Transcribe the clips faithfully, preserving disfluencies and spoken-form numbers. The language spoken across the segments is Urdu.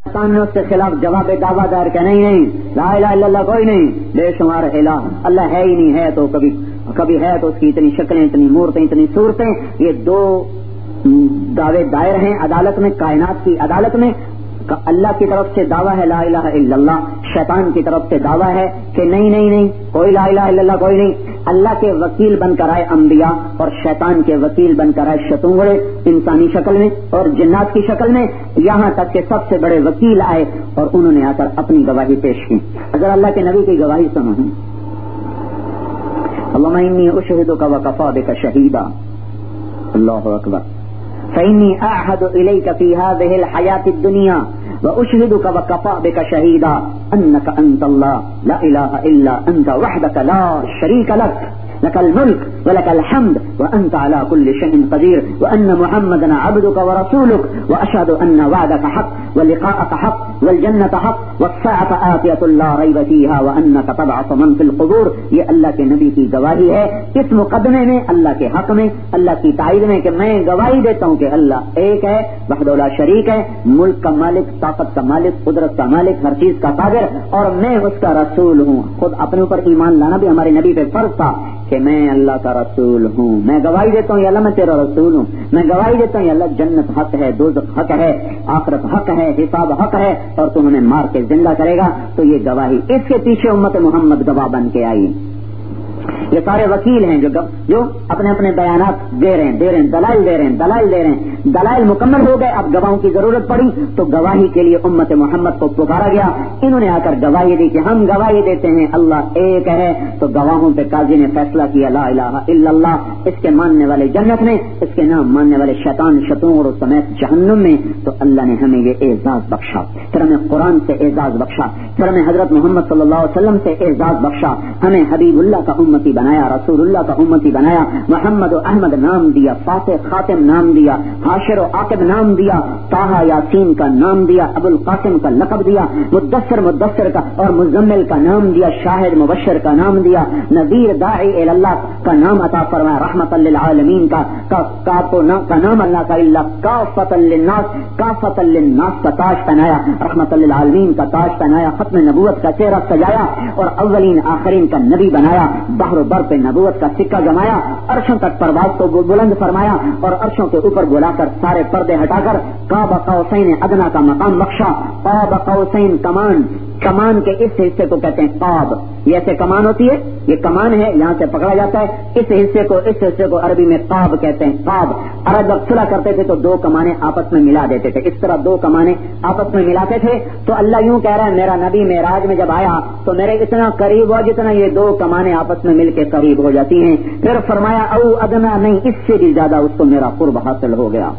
شیطان نے اس کے خلاف جواب دعویٰ دار کہ نہیں نہیں لا الہ الا اللہ کوئی نہیں، بے شمار الہ، اللہ ہے ہی نہیں، ہے تو کبھی کبھی ہے تو اس کی اتنی شکلیں، اتنی مورتیں، اتنی صورتیں. یہ دو دعوے دائر ہیں عدالت میں، کائنات کی عدالت میں. اللہ کی طرف سے دعویٰ ہے لا الہ الا اللہ، شیطان کی طرف سے دعویٰ ہے کہ نہیں نہیں نہیں کوئی لا الہ الا اللہ کوئی نہیں. اللہ کے وکیل بن کر آئے انبیاء اور شیطان کے وکیل بن کر آئے شتونگڑے انسانی شکل میں اور جنات کی شکل میں، یہاں تک کہ سب سے بڑے وکیل آئے اور انہوں نے آ کر اپنی گواہی پیش کی. اگر اللہ کے نبی کی گواہی سنو، اللہم انی اشہدک وکفی بک شہیدا، اللہ اکبر، فإنی أعهد إليك في هذه الحياة الدنيا وأشهدك وكفى بك شهيدا أنك أنت الله لا إله إلا أنت وحدك لا شريك لك لك الملك ولك الحمد وأنت على كل شيء قدير وأن محمدا عبدك ورسولك وأشهد أن وعدك حق ولقاءك حق والجنة حق والساعة آتية لا ريب فيها وأنك تبعث من في القبور. یہ اللہ کے نبی کی گواہی ہے اس مقدمے میں، اللہ کے حق میں، اللہ کی تائید میں کہ میں گواہی دیتا ہوں کہ اللہ ایک ہے، وحدہ لا شریک ہے، ملک کا مالک، طاقت کا مالک، قدرت کا مالک، ہر چیز کا قادر، اور میں اس کا رسول ہوں. خود اپنے اوپر ایمان لانا بھی ہمارے نبی پہ فرض تھا کہ میں اللہ کا رسول ہوں. میں گواہی دیتا ہوں یا اللہ میں تیرا رسول ہوں. میں گواہی دیتا ہوں یا اللہ جنت حق ہے، دوزخ حق ہے، آخرت حق ہے، حساب حق ہے، اور تو ہمیں مار کے زندہ کرے گا. تو یہ گواہی، اس کے پیچھے امت محمد گواہ بن کے آئی. یہ سارے وکیل ہیں جو جو اپنے اپنے بیانات دے رہے ہیں دے رہے ہیں دلائل دے رہے ہیں دلائل دے رہے ہیں دلائل مکمل ہو گئے. اب گواہوں کی ضرورت پڑی تو گواہی کے لیے امت محمد کو پکارا گیا. انہوں نے آ کر گواہی دی کہ ہم گواہی دیتے ہیں اللہ ایک ہے. تو گواہوں پہ قاضی نے فیصلہ کیا لا الہ الا اللہ. اس کے ماننے والے جنت میں، اس کے نام ماننے والے شیطان شتون اور سمیت جہنم میں. تو اللہ نے ہمیں یہ اعزاز بخشا، پھر ہمیں قرآن سے اعزاز بخشا، پھر ہمیں حضرت محمد صلی اللہ علیہ وسلم سے اعزاز بخشا، ہمیں حبیب اللہ کا امتی بنایا، رسول اللہ کا امتی بنایا، محمد و احمد نام دیا، فاتح خاتم نام دیا، حاشر و عاقب نام دیا، طٰہٰ یاسین کا نام دیا، ابو القاسم کا لقب دیا، مدثر مدثر کا اور مزمل کا نام دیا، شاہد مبشر کا نام دیا، نذیر داعی الی اللہ کا نام عطا فرمایا، رحمت للعالمین کا کا نام اللہ کا اللہ کافۃ للناس کافۃ للناس کا تاج پہنایا، رحمت للعالمین کا تاج پہنایا، ختم نبوت کا چہرہ سجایا اور اولین آخرین کا نبی بنایا، بحر و بر پہ نبوت کا سکہ جمایا، عرشوں تک پرواز کو بلند فرمایا اور عرشوں کے اوپر بلا کر سارے پردے ہٹا کر قاب قوسین ادنیٰ کا مقام بخشا. قاب قوسین کمان، کمان کے اس حصے کو کہتے ہیں قاب. یہ ایسے کمان ہوتی ہے، یہ کمان ہے، یہاں سے پکڑا جاتا ہے، اس حصے کو اس حصے کو عربی میں قاب کہتے ہیں. قاب عرب جب صلح کرتے تھے تو دو کمانیں آپس میں ملا دیتے تھے، اس طرح دو کمانیں آپس میں ملاتے تھے. تو اللہ یوں کہہ رہا ہے میرا نبی معراج میں جب آیا تو میرے اتنا قریب ہوا جتنا یہ دو کمانیں آپس میں مل کے قریب ہو جاتی ہیں. پھر فرمایا او ادنا، نہیں اس سے بھی زیادہ اس کو میرا قرب حاصل ہو گیا.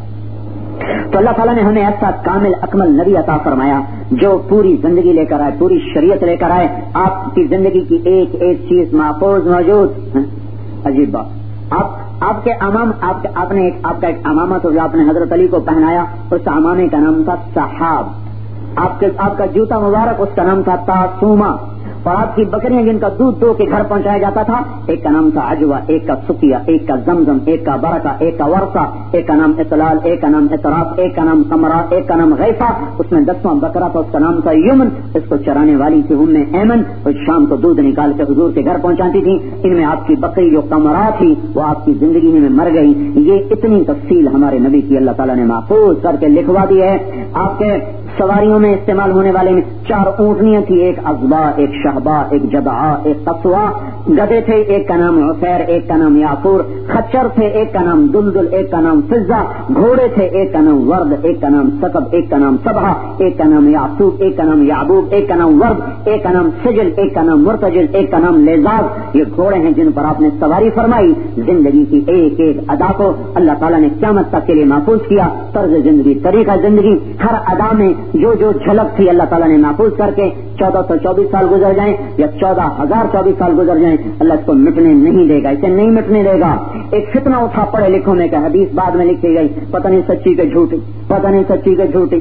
تو اللہ تعالیٰ نے ہمیں ایسا کامل اکمل نبی عطا فرمایا جو پوری زندگی لے کر آئے، پوری شریعت لے کر آئے. آپ کی زندگی کی ایک ایک چیز محفوظ موجود. عجیب بات، آپ آپ کے امام آپ آپ نے ایک آپ کا ایک امامہ تو جو آپ نے حضرت علی کو پہنایا، اس امامے کا نام تھا صحاب. آپ کے آپ کا جوتا مبارک اس کا نام تھا تاسوما. اور آپ کی بکریاں جن کا دودھ دو کے گھر پہنچایا جاتا تھا، ایک کا نام تھا عجوا، ایک کا سقیا، ایک کا زمزم، ایک کا برکہ، ایک کا ورثہ، ایک کا نام اطلال، ایک کا نام اطراف، ایک کا نام قمرا، ایک کا نام غیفہ. اس میں دسواں بکرا تھا، اس کا نام تھا یمن. اس کو چرانے والی تھی ام ایمن، اور شام کو دودھ نکال کے حضور کے گھر پہنچاتی تھی. ان میں آپ کی بکری جو قمرا تھی وہ آپ کی زندگی میں مر گئی. یہ اتنی تفصیل ہمارے نبی کی اللہ تعالیٰ نے محفوظ کر کے لکھوا دی ہے. آپ کے سواریوں میں استعمال ہونے والے میں چار اونٹنیاں تھی، ایک ازبا، ایک شہبا، ایک جدعا، ایک قصوا. گدے تھے، ایک کا نام عفیر، ایک کا نام یاقور. خچر تھے، ایک کا نام دلدل، ایک کا نام فضہ. گھوڑے تھے، ایک کا نام ورد، ایک کا نام سقب، ایک کا نام صبحہ، ایک کا نام یعقوب، ایک کا نام یعبوب، ایک کا نام ورد، ایک کا نام سجل، ایک کا نام مرتجل، ایک کا نام لیزاب. یہ گھوڑے ہیں جن پر آپ نے سواری فرمائی. زندگی کی ایک ایک ادا کو اللہ تعالیٰ نے قیامت تک کے لیے محفوظ کیا. طرز زندگی، طریقہ زندگی، ہر ادا میں جو جو جھلک تھی اللہ تعالیٰ نے محفوظ کر کے چودہ سو چوبیس سال گزر جائیں یا چودہ ہزار چوبیس سال گزر جائیں، اللہ اس کو مٹنے نہیں دے گا، اسے نہیں مٹنے دے گا. ایک فتنہ اٹھا پڑھے لکھوں میں کہ حدیث بعد میں لکھی گئی، پتہ نہیں سچی کے جھوٹی، پتہ نہیں سچی کے جھوٹی.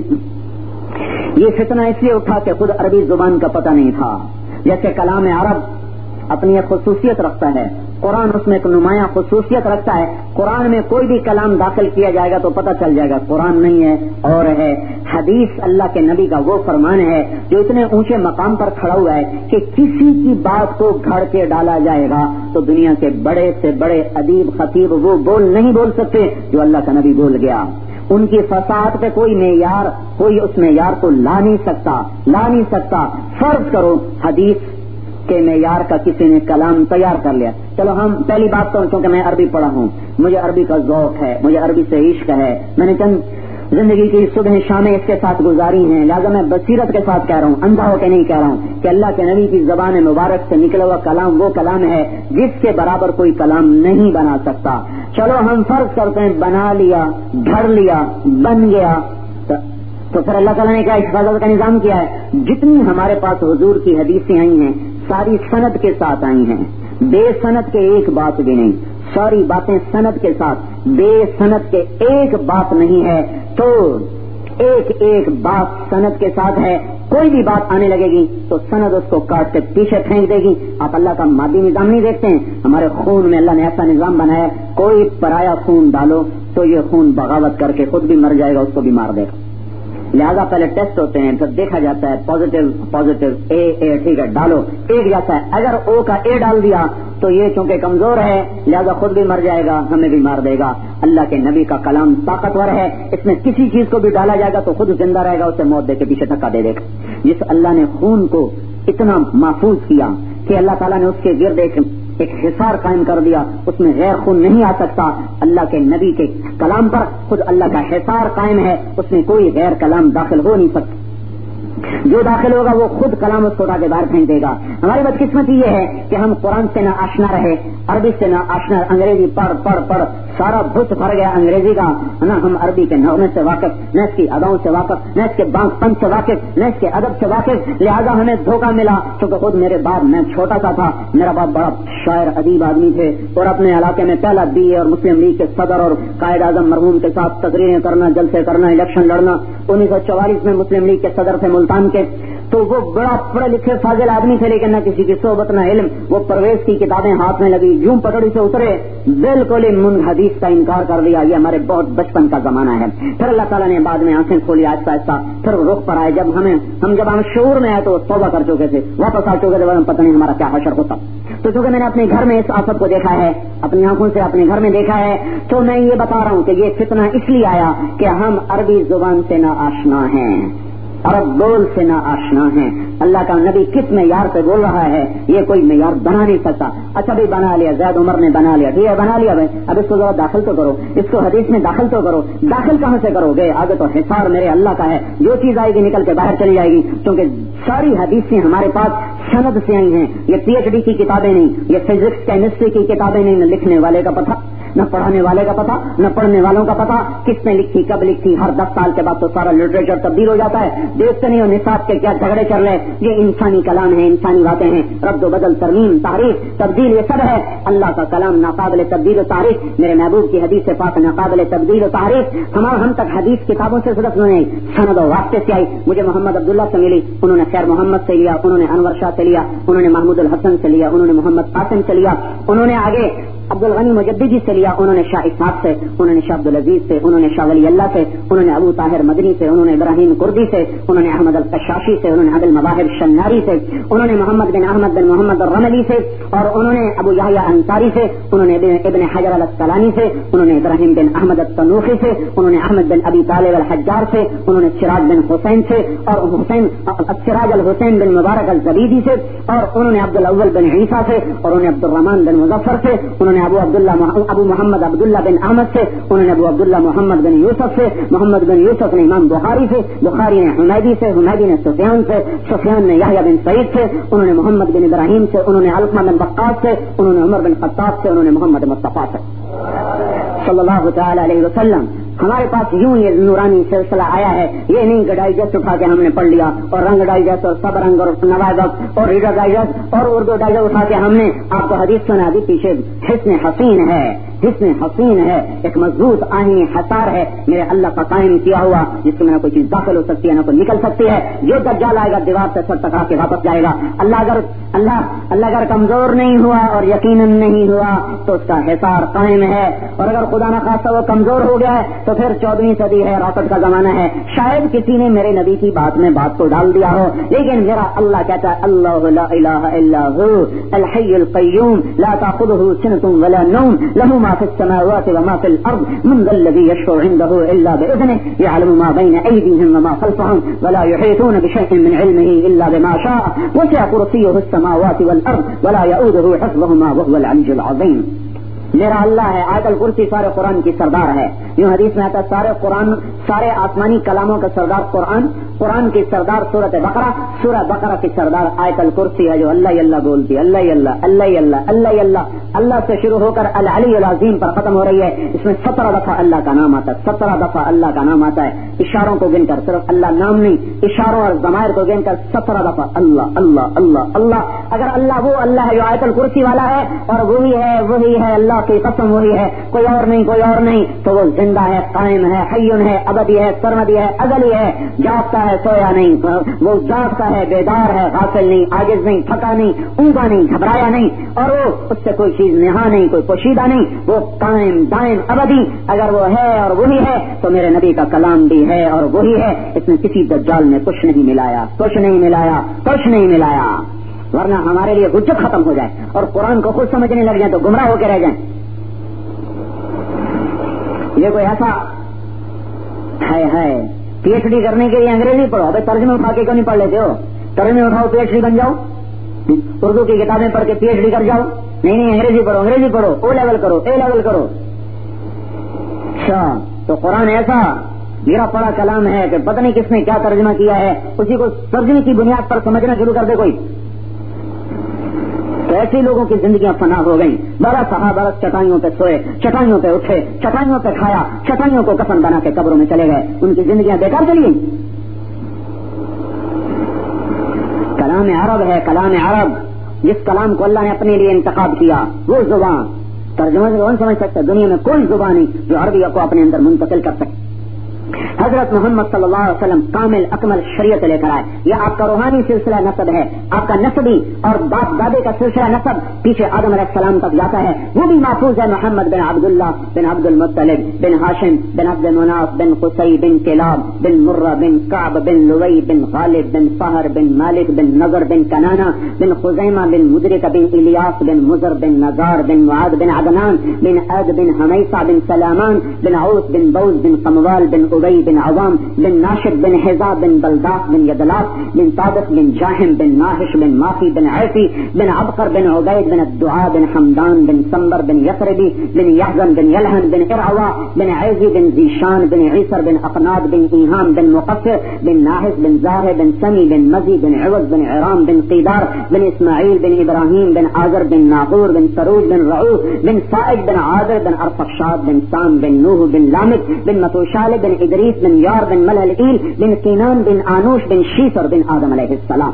یہ فتنہ اس لیے اٹھا کہ خود عربی زبان کا پتہ نہیں تھا. جیسے کلام عرب اپنی ایک خصوصیت رکھتا ہے، قرآن اس میں ایک نمایاں خصوصیت رکھتا ہے. قرآن میں کوئی بھی کلام داخل کیا جائے گا تو پتہ چل جائے گا قرآن نہیں ہے اور ہے. حدیث اللہ کے نبی کا وہ فرمان ہے جو اتنے اونچے مقام پر کھڑا ہوا ہے کہ کسی کی بات کو گھڑ کے ڈالا جائے گا تو دنیا کے بڑے سے بڑے ادیب خطیب وہ بول نہیں بول سکتے جو اللہ کا نبی بول گیا. ان کی فصاحت پہ کوئی معیار، کوئی اس معیار کو لا نہیں سکتا لا نہیں سکتا فرض کرو حدیث کے معیار کا کسی نے کلام تیار کر لیا. چلو ہم پہلی بات تو چونکہ میں عربی پڑھا ہوں، مجھے عربی کا ذوق ہے، مجھے عربی سے عشق ہے، میں نے چند زندگی کی صبح شامیں اس کے ساتھ گزاری ہیں، لہٰذا میں بصیرت کے ساتھ کہہ رہا ہوں، اندھا ہو کے نہیں کہہ رہا ہوں کہ اللہ کے نبی کی زبان مبارک سے نکلا ہوا کلام وہ کلام ہے جس کے برابر کوئی کلام نہیں بنا سکتا. چلو ہم فرض کرتے ہیں بنا لیا، گھڑ لیا، بن گیا، تو پھر اللہ تعالیٰ نے کیا حفاظت کا نظام کیا ہے؟ جتنی ہمارے پاس حضور کی حدیثیں آئی ہیں ساری سند کے ساتھ آئی ہیں، بے سند کے ایک بات بھی نہیں، ساری باتیں سند کے ساتھ، بے سند کے ایک بات نہیں ہے. تو ایک ایک بات سند کے ساتھ ہے، کوئی بھی بات آنے لگے گی تو سند اس کو کاٹ کے پیچھے پھینک دے گی. آپ اللہ کا مادی نظام نہیں دیکھتے ہیں، ہمارے خون میں اللہ نے ایسا نظام بنایا ہے کوئی پرایا خون ڈالو تو یہ خون بغاوت کر کے خود بھی مر جائے گا، اس کو بھی مار دے گا. لہذا پہلے ٹیسٹ ہوتے ہیں، پھر دیکھا جاتا ہے پازیٹیو پازیٹیو اے اے ٹھیک ہے ڈالو، ایک جاتا ہے، اگر او کا اے ڈال دیا تو یہ چونکہ کمزور ہے لہذا خود بھی مر جائے گا، ہمیں بھی مار دے گا. اللہ کے نبی کا کلام طاقتور ہے، اس میں کسی چیز کو بھی ڈالا جائے گا تو خود زندہ رہے گا، اسے موت دے کے پیچھے دھکا دے دے گا. جس اللہ نے خون کو اتنا محفوظ کیا کہ اللہ تعالیٰ نے اس کے گرد ایک ایک حصار قائم کر دیا، اس میں غیر خون نہیں آ سکتا. اللہ کے نبی کے کلام پر خود اللہ کا حصار قائم ہے، اس میں کوئی غیر کلام داخل ہو نہیں سکتا. جو داخل ہوگا وہ خود کلام اس کو اٹھا کے باہر پھینک دے گا. ہماری بدقسمتی یہ ہے کہ ہم قرآن سے نہ آشنا رہے، عربی سے نہ آشنا، انگریزی پڑھ پڑھ پڑھ سارا بھت بھر گیا انگریزی کا، نہ ہم عربی کے نغمے سے واقف، نہ اس کی اداؤں سے واقف، نہ اس کے بانک پن سے واقف، نہ اس کے ادب سے واقف. لہذا ہمیں دھوکہ ملا کیونکہ خود میرے باپ، میں چھوٹا سا تھا، میرا باپ بڑا شاعر ادیب آدمی تھے اور اپنے علاقے میں پہلا بی اے اور مسلم لیگ کے صدر اور قائد اعظم مرحوم کے ساتھ تقریریں کرنا، جلسے کرنا، الیکشن لڑنا. انیس سو چوالیس میں مسلم لیگ کے صدر تھے ملتان کے، تو وہ بڑا پڑھے لکھے فاضل آدمی تھے لیکن نہ کسی کی صحبت نہ علم. وہ پرویز کی کتابیں ہاتھ میں لگی، یوں پٹڑی سے اترے، بالکل ہی من حدیث کا انکار کر دیا. یہ ہمارے بہت بچپن کا زمانہ ہے. پھر اللہ تعالیٰ نے بعد میں آنکھیں کھولی آہستہ آہستہ، پھر رخ پر آئے. جب ہمیں ہم جب ہم شعور میں آئے تو توبہ کر چکے تھے، واپس آ چکے تھے، پتہ نہیں ہمارا کیا حشر ہوتا. تو چونکہ میں نے اپنے گھر میں اس آفت کو دیکھا ہے، اپنی آنکھوں سے اپنے گھر میں دیکھا ہے، تو میں یہ بتا رہا ہوں کہ یہ فتنہ اس لیے آیا کہ ہم عربی زبان سے نہ آشنا ہیں، عرب بول سے نہ آشنا ہیں. اللہ کا نبی کس معیار پہ بول رہا ہے یہ کوئی معیار بنا نہیں سکتا. اچھا بھی بنا لیا، زید عمر نے بنا لیا، ٹھیک ہے بنا لیا بھائی، اب اس کو ذرا داخل تو کرو، اس کو حدیث میں داخل تو کرو. داخل کہاں سے کرو گے؟ آگے تو حصار میرے اللہ کا ہے، جو چیز آئے گی نکل کے باہر چلی جائے گی. کیونکہ ساری حدیثیں ہمارے پاس سند سے آئی ہیں، یہ پی ایچ ڈی کی کتابیں نہیں، یہ فزکس کیمسٹری کی کتابیں نہیں، نہ لکھنے والے کا پتہ، نہ پڑھانے والے کا پتہ، نہ پڑھنے والوں کا پتہ، کس نے لکھی، کب لکھی. ہر دس سال کے بعد تو سارا لٹریچر تبدیل ہو جاتا ہے. دیکھتے نہیں ہو نصاب کے کیا جھگڑے چل رہے. یہ انسانی کلام ہے، انسانی باتیں ہیں، رد و بدل، ترمیم، تحریف، تبدیل، یہ سب ہے. اللہ کا کلام ناقابل تبدیل و تحریف، میرے محبوب کی حدیث سے پاک ناقابل تبدیل و تحریف. ہمارا ہم تک حدیث کتابوں سے صرف نہیں، سند و واسطے سے آئی. مجھے محمد عبداللہ سے ملی، انہوں نے خیر محمد سے لیا، انہوں نے انور شاہ سے لیا، انہوں نے محمود الحسن سے لیا، انہوں نے محمد قاسم سے لیا، انہوں نے آگے عبد الغنی مجددی سے لیا، انہوں نے شاہ اسحاق سے، انہوں نے شاہ عبد العزیز سے، انہوں نے شاہ ولی اللہ سے، انہوں نے ابو طاہر مدنی سے، انہوں نے ابراہیم کردی سے، انہوں نے احمد القشاشی سے، انہوں نے عبد المواہب شناری سے، انہوں نے محمد بن احمد بن محمد الرملی سے، اور انہوں نے ابو یحییٰ انصاری سے، انہوں نے ابن حجر الاسقلانی سے، انہوں نے ابراہیم بن احمد التنوخی سے، انہوں نے احمد بن ابی طالب الحجار سے، انہوں نے سراج بن حسین سے، اور حسین سراج الحسین بن مبارک الزبیدی سے، اور انہوں نے عبد الاول بن عیسیٰ سے، اور انہوں نے عبد الرحمان بن مظفر سے، انہوں نے ابو عبداللہ ابو محمد عبداللہ بن احمد سے، انہوں نے ابو عبداللہ محمد بن یوسف سے، محمد بن یوسف نے امام بخاری سے، بخاری نے حمیدی سے، حمیدی نے سفیان سے، سفیان نے یحییٰ بن سعید سے، انہوں نے محمد بن ابراہیم سے، انہوں نے علقمہ بن وقاص سے، انہوں نے عمر بن خطاب سے، انہوں نے محمد مصطفیٰ سے صلی اللہ تعالی علیہ وسلم. ہمارے پاس یوں یہ نورانی سلسلہ آیا ہے. یہ نہیں کہ ڈائجسٹ اٹھا کے ہم نے پڑھ لیا، اور رنگ ڈائجسٹ اور سب رنگ اور نوائب اور ریڈر ڈائجسٹ اور اردو ڈائجسٹ اٹھا کے ہم نے آپ کو حدیث سنا دی. پیچھے حسن حسین ہے، حسن حسین ہے، ایک مضبوط آہنی حصار ہے میرے اللہ کا قائم کیا ہوا، جس کے میں نہ کوئی چیز داخل ہو سکتی ہے نہ کوئی نکل سکتی ہے. جو دجال آئے گا دیوار سے سر ٹکرا کے واپس جائے گا. اللہ اگر اللہ اللہ اگر کمزور نہیں ہوا اور یقیناً نہیں ہوا تو اس کا حصار قائم ہے، اور اگر خدا نہ خواستہ وہ کمزور ہو گیا ہے تو پھر چودہویں صدی ہے، راکٹ کا زمانہ ہے. شاید کسی نے میرے نبی کی بات میں بات کو ڈال دیا ہو، لیکن میرا اللہ کہتا ہے اللہ لا الہ الا هو الحی القیوم لا تأخذه سنة ولا نوم له ما في السماوات وما في الارض من ذا الذي يشفع عنده الا باذنه يعلم ما بين ايديهم وما خلفهم ولا يحيطون بشيء من علمه الا بما شاء وسع كرسيه السماوات والارض ولا يؤوده حفظهما وهو العلي العظيم. میرا اللہ ہے. آیت الکرسی سارے قرآن کی سردار ہے. یوں حدیث میں آتا ہے سارے قرآن سارے آسمانی کلاموں کا سردار قرآن، قرآن کی سردار سورۃ بقرہ، سورہ بقرہ کی سردار آیت الکرسی ہے جو اللہ اللہ بولتی ہے، اللہ اللہ اللہ اللہ اللہ اللہ اللہ سے شروع ہو کر العلی العظیم پر ختم ہو رہی ہے. اس میں سترہ دفعہ اللہ کا نام آتا ہے، سترہ دفعہ اللہ کا نام آتا ہے. اشاروں کو گن کر، صرف اللہ نام نہیں، اشاروں اور ضمائر کو گن کر سترہ دفعہ اللہ اللہ اللہ اللہ. اگر اللہ وہ اللہ ہے جو آیت الکرسی والا ہے اور وہی ہے وہی ہے اللہ کی قسم وہی ہے، کوئی اور نہیں کوئی اور نہیں، تو وہ زندہ ہے، قائم ہے، حیون ہے، ابدی ہے، سرمدی ہے، ازلی ہے، جاگتا ہے، سویا نہیں، وہ جاگتا ہے، بیدار ہے، غافل نہیں، عاجز نہیں، تھکا نہیں، اونگا نہیں، گھبرایا نہیں، اور وہ اس سے کوئی چیز نہا نہیں، کوئی پوشیدہ نہیں، وہ قائم دائم ابدی. اگر وہ ہے اور وہی ہے تو میرے نبی کا کلام بھی ہے اور وہی ہے. اس میں کسی دجال نے کچھ نہیں ملایا، کچھ نہیں ملایا، کچھ نہیں ملایا، ورنہ ہمارے لیے حجت ختم ہو جائے اور قرآن کو خود سمجھنے لگ جائیں تو گمراہ ہو کے رہ جائیں. یہ کوئی ایسا ہے ہے پی ایچ ڈی کرنے کے لیے انگریزی پڑھو، ابھی ترجمے اٹھا کے کیوں نہیں پڑھ لیتے ہو؟ ترجمے اٹھاؤ پی ایچ ڈی بن جاؤ، اردو کی کتابیں پڑھ کے پی ایچ ڈی کر جاؤ. نہیں نہیں انگریزی پڑھو، انگریزی پڑھو، او لیول کرو، اے لیول کرو. اچھا تو قرآن ایسا میرا پڑا کلام ہے کہ پتہ نہیں کس نے کیا ترجمہ کیا ہے، اسی کو ترجمے کی بنیاد پر سمجھنا شروع کر دے کوئی. تو ایسے لوگوں کی زندگیاں فنا ہو گئیں. بارہ صحابہ برس چٹائیوں پہ سوئے، چٹائیوں پہ اٹھے، چٹائیوں پہ کھایا، چٹائیوں کو کفن بنا کے قبروں میں چلے گئے. ان کی زندگیاں بیکار چلی گئیں. کلام عرب ہے، کلام عرب جس کلام کو اللہ نے اپنے لیے انتخاب کیا، وہ زبان ترجمہ سے کون سمجھ سکتا؟ دنیا میں کوئی زبان نہیں جو عربی کو اپنے اندر منتقل کر سکے. حضرت محمد صلی اللہ علیہ وسلم کامل اکمل شریعت لے کر آئے. یہ آپ کا روحانی سلسلہ نسب ہے، آپ کا نسبی اور باپ دادے کا سلسلہ نسب پیچھے آدم علیہ السلام تک جاتا ہے، وہ بھی محفوظ ہے. محمد بن عبداللہ بن عبد المطلب بن ہاشم بن عبد مناف بن قصی بن کلاب بن مرہ بن کعب بن لوی بن غالب بن فہر بن مالک بن نظر بن کنانا بن خزیمہ بن مدرک بن الیاس بن مزر بن نزار بن معاذ بن عدنان بن عد بن حمیصہ بن سلامان بن عوس بن بوز بن قموال بن ابی بن عوام بن ناشد بن حزا بن بلداس بن یدلاف بن طابق بن جاہم بن ناحش بن ماخی بن عیفی بن عبقر بن عبید بن الدعاء بن حمدان بن سمبر بن یثربی بن یحزن بن یلہن بن ارعوا بن عیزی بن زیشان بن عیسر بن اقناد بن ایہام بن مقفر بن ناحس بن زاہر بن سمی بن مزی بن عوض بن عرام بن قیدار بن اسماعیل بن ابراہیم بن آذر بن ناغور بن سروج بن رعوف بن سائد بن عادر بن ارفخشاد بن سام بن نوح بن لامک بن متوشال بن ادریس بن یار بن ملعل بن کینان بن آنوش بن شیسر بن آدم علیہ السلام.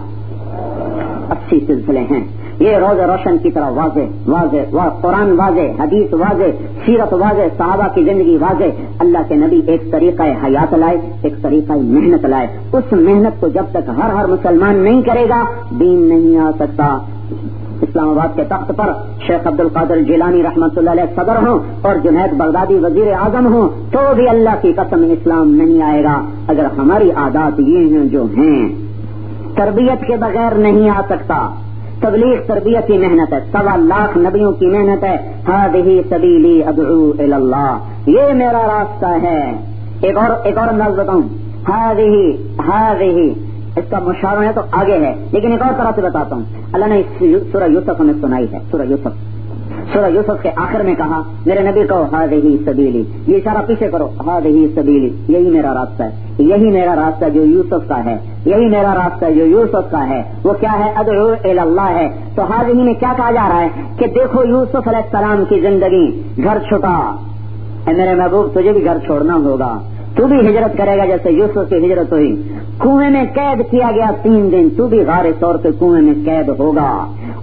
اسی سلسلے ہیں. یہ روز روشن کی طرح واضح واضح وا قرآن واضح، حدیث واضح، سیرت واضح، صحابہ کی زندگی واضح. اللہ کے نبی ایک طریقہ حیات لائے، ایک طریقہ محنت لائے. اس محنت کو جب تک ہر ہر مسلمان نہیں کرے گا دین نہیں آ سکتا. اسلام آباد کے تخت پر شیخ عبد القادر جیلانی رحمۃ اللہ علیہ صدر ہوں اور جنید بغدادی وزیر اعظم ہوں تو بھی اللہ کی قسم اسلام نہیں آئے گا. اگر ہماری عادات یہ ہیں جو ہیں، تربیت کے بغیر نہیں آ سکتا. تبلیغ تربیت کی محنت ہے، سوا لاکھ نبیوں کی محنت ہے. ہذہ سبیلی ادعو الی اللہ، یہ میرا راستہ ہے. ایک اور ایک اور انداز بتاؤں، ہذہ ہذہ اس کا مشاورہ ہے تو آگے ہے، لیکن ایک اور طرح سے بتاتا ہوں. اللہ نے سورہ یوسف ہمیں سنائی ہے. سورہ یوسف سورہ یوسف کے آخر میں کہا میرے نبی کو ہذہ سبیلی، یہ اشارہ پیچھے کرو، ہذہ سبیلی، یہی میرا راستہ ہے، یہی میرا راستہ جو یوسف کا ہے، یہی میرا راستہ جو یوسف کا ہے. وہ کیا ہے؟ ادعو الی اللہ ہے. تو ہذہ میں کیا کہا جا رہا ہے کہ دیکھو یوسف علیہ السلام کی زندگی، گھر چھٹا. اے میرے محبوب تجھے بھی گھر چھوڑنا ہوگا، تو بھی ہجرت کرے گا جیسے یوسف کی ہجرت ہوئی. کنویں میں قید کیا گیا تین دن، تو بھی غار طور پہ کنویں میں قید ہوگا.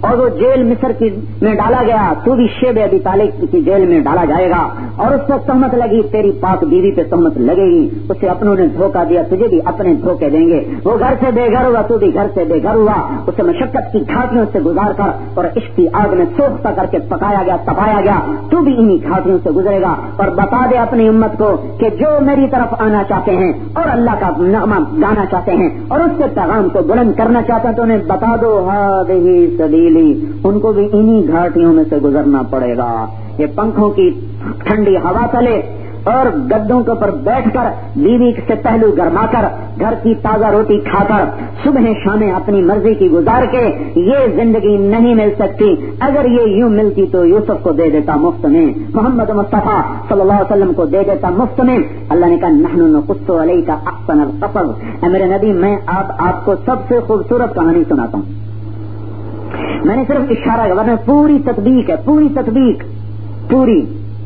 اور وہ جیل مصر کی میں ڈالا گیا، تو بھی شیب ابی طالب کی جیل میں ڈالا جائے گا، اور اس کو تہمت لگی، تیری پاک بیوی پہ تہمت لگے گی، اسے اپنوں نے دھوکہ دیا، تجھے بھی اپنے دھوکے دیں گے، وہ گھر سے بے گھر ہوا، تو بھی گھر سے بے گھر ہوا، اسے مشقت کی گھاٹیوں سے گزار کر اور عشق کی آگ میں سوختہ کر کے پکایا گیا، تپایا گیا، تو بھی انہی گھاٹیوں سے گزرے گا، اور بتا دے اپنی امت کو کہ جو میری طرف آنا چاہتے ہیں اور اللہ کا نغمہ گانا چاہتے ہیں اور اس کے پیغام کو بلند کرنا چاہتے ہیں تو انہیں بتا دو ہذہ سبیلی، ان کو بھی انہی گھاٹیوں میں سے گزرنا پڑے گا۔ یہ پنکھوں کی ٹھنڈی ہوا چلے اور گدوں کے اوپر بیٹھ کر بیوی سے پہلو گرما کر گھر کی تازہ روٹی کھا کر صبح شامیں اپنی مرضی کی گزار کے یہ زندگی نہیں مل سکتی۔ اگر یہ یوں ملتی تو یوسف کو دے دیتا مفت میں، محمد مصطفیٰ صلی اللہ علیہ وسلم کو دے دیتا مفت میں۔ اللہ نے کہا نحن نقص علیک احسن القصص، اے میرے نبی میں آپ آپ کو سب سے خوبصورت کہانی سناتا ہوں۔ میں نے صرف اشارہ کیا، ورنہ پوری تطبیق ہے، پوری تطبیق پوری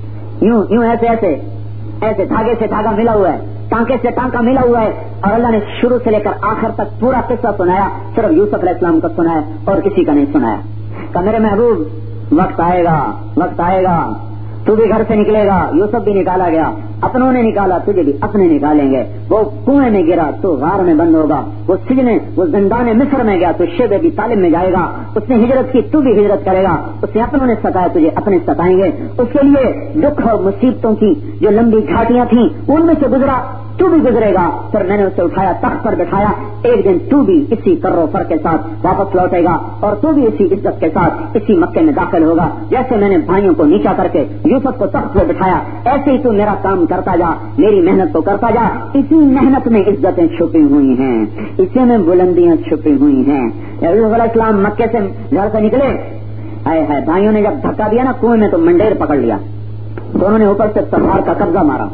یوں یوں ایسے ایسے ایسے دھاگے سے دھاگا ملا ہوا ہے، ٹانکے سے ٹانکا ملا ہوا ہے، اور اللہ نے شروع سے لے کر آخر تک پورا قصہ سنایا، صرف یوسف علیہ السلام کا سنایا اور کسی کا نہیں سنایا۔ کہ میرے محبوب وقت آئے گا، وقت آئے گا، تو بھی گھر سے نکلے گا، یوسف بھی نکالا گیا، اپنوں نے نکالا، تجھے بھی اپنے نکالیں گے، وہ کنویں میں گرا تو غار میں بند ہوگا، وہ سجن وہ زندان مصر میں گیا تو شیب ابی طالب میں جائے گا، اس نے ہجرت کی تو بھی ہجرت کرے گا، اس نے اپنوں نے ستایا تجھے اپنے ستائیں گے، اس کے لیے دکھ اور مصیبتوں کی جو لمبی گھاٹیاں تھیں ان میں سے گزرا، تو بھی گزرے گا، پھر میں نے اسے اٹھایا تخت پر بٹھایا، ایک دن تو بھی اسی کر و فر کے ساتھ واپس لوٹے گا اور تو بھی اسی عزت کے ساتھ اسی مکے میں داخل ہوگا، جیسے میں نے بھائیوں کو نیچا کر کے یوسف کو تخت پر بٹھایا، ایسے ہی تو میرا کام کرتا جا، میری محنت کو کرتا جا، اسی محنت میں عزتیں چھپی ہوئی ہیں، اسی میں بلندیاں چھپی ہوئی ہیں۔ یوسف علیہ السلام مکے سے گھر سے نکلے، آئے ہے بھائیوں نے جب دھکا دیا نا کنویں میں تو منڈیر پکڑ لیا، تو انہوں نے اوپر سے تلوار کا قبضہ مارا،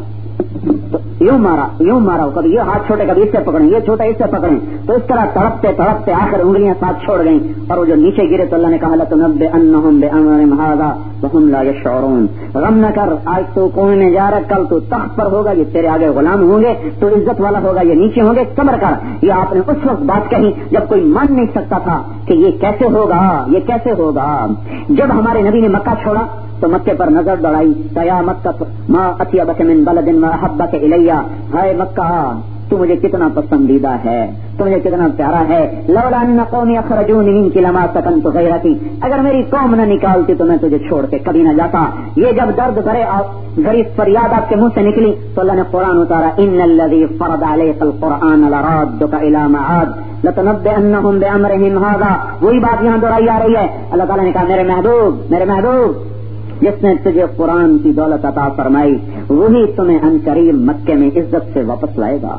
تو یوں مارا یوں مارا، کبھی یہ ہاتھ چھوٹے کبھی اس سے پکڑیں، یہ چھوٹا اس سے پکڑیں، تو اس طرح تڑپتے تڑپتے آخر انگلیاں ساتھ چھوڑ گئیں، اور وہ جو نیچے گرے تو اللہ نے کہا لَتُنَبِّئَنَّهُم بِأَمْرِهِمْ هَٰذَا وَهُمْ لَا يَشْعُرُونَ، غم نہ کر، آج تو کنویں میں جا رہا، کل تو تخت پر ہوگا، یہ تیرے آگے غلام ہوں گے، تو عزت والا ہوگا، یہ نیچے ہوں گے، صبر کر۔ یہ آپ نے اس وقت بات کہی جب کوئی مان نہیں سکتا تھا کہ یہ کیسے ہوگا، یہ کیسے ہوگا۔ جب ہمارے نبی نے مکہ چھوڑا تو مکے پر نظر دوڑائی، یا مکہ ما اطیبک من بلد واحبک الیہ، ہائے مکہ تو مجھے کتنا پسندیدہ ہے، تو مجھے کتنا پیارا ہے، لولا ان قومی اخرجونی منک لما سکنت غیرتی، اگر میری قوم نہ نکالتی تو میں تجھے چھوڑ کے کبھی نہ جاتا۔ یہ جب درد بھرے غریب فریاد آپ کے منہ سے نکلی تو اللہ نے قرآن اتارا، ان الذی فرض علیک القرآن لرادک الی معاد لتنبئنہم بامرہم ھذا، وہی بات یہاں دہرائی آ رہی ہے۔ اللہ تعالیٰ نے کہا میرے محبوب میرے محبوب جس نے تجھے قرآن کی دولت عطا فرمائی وہی تمہیں عنقریب مکے میں عزت سے واپس لائے گا۔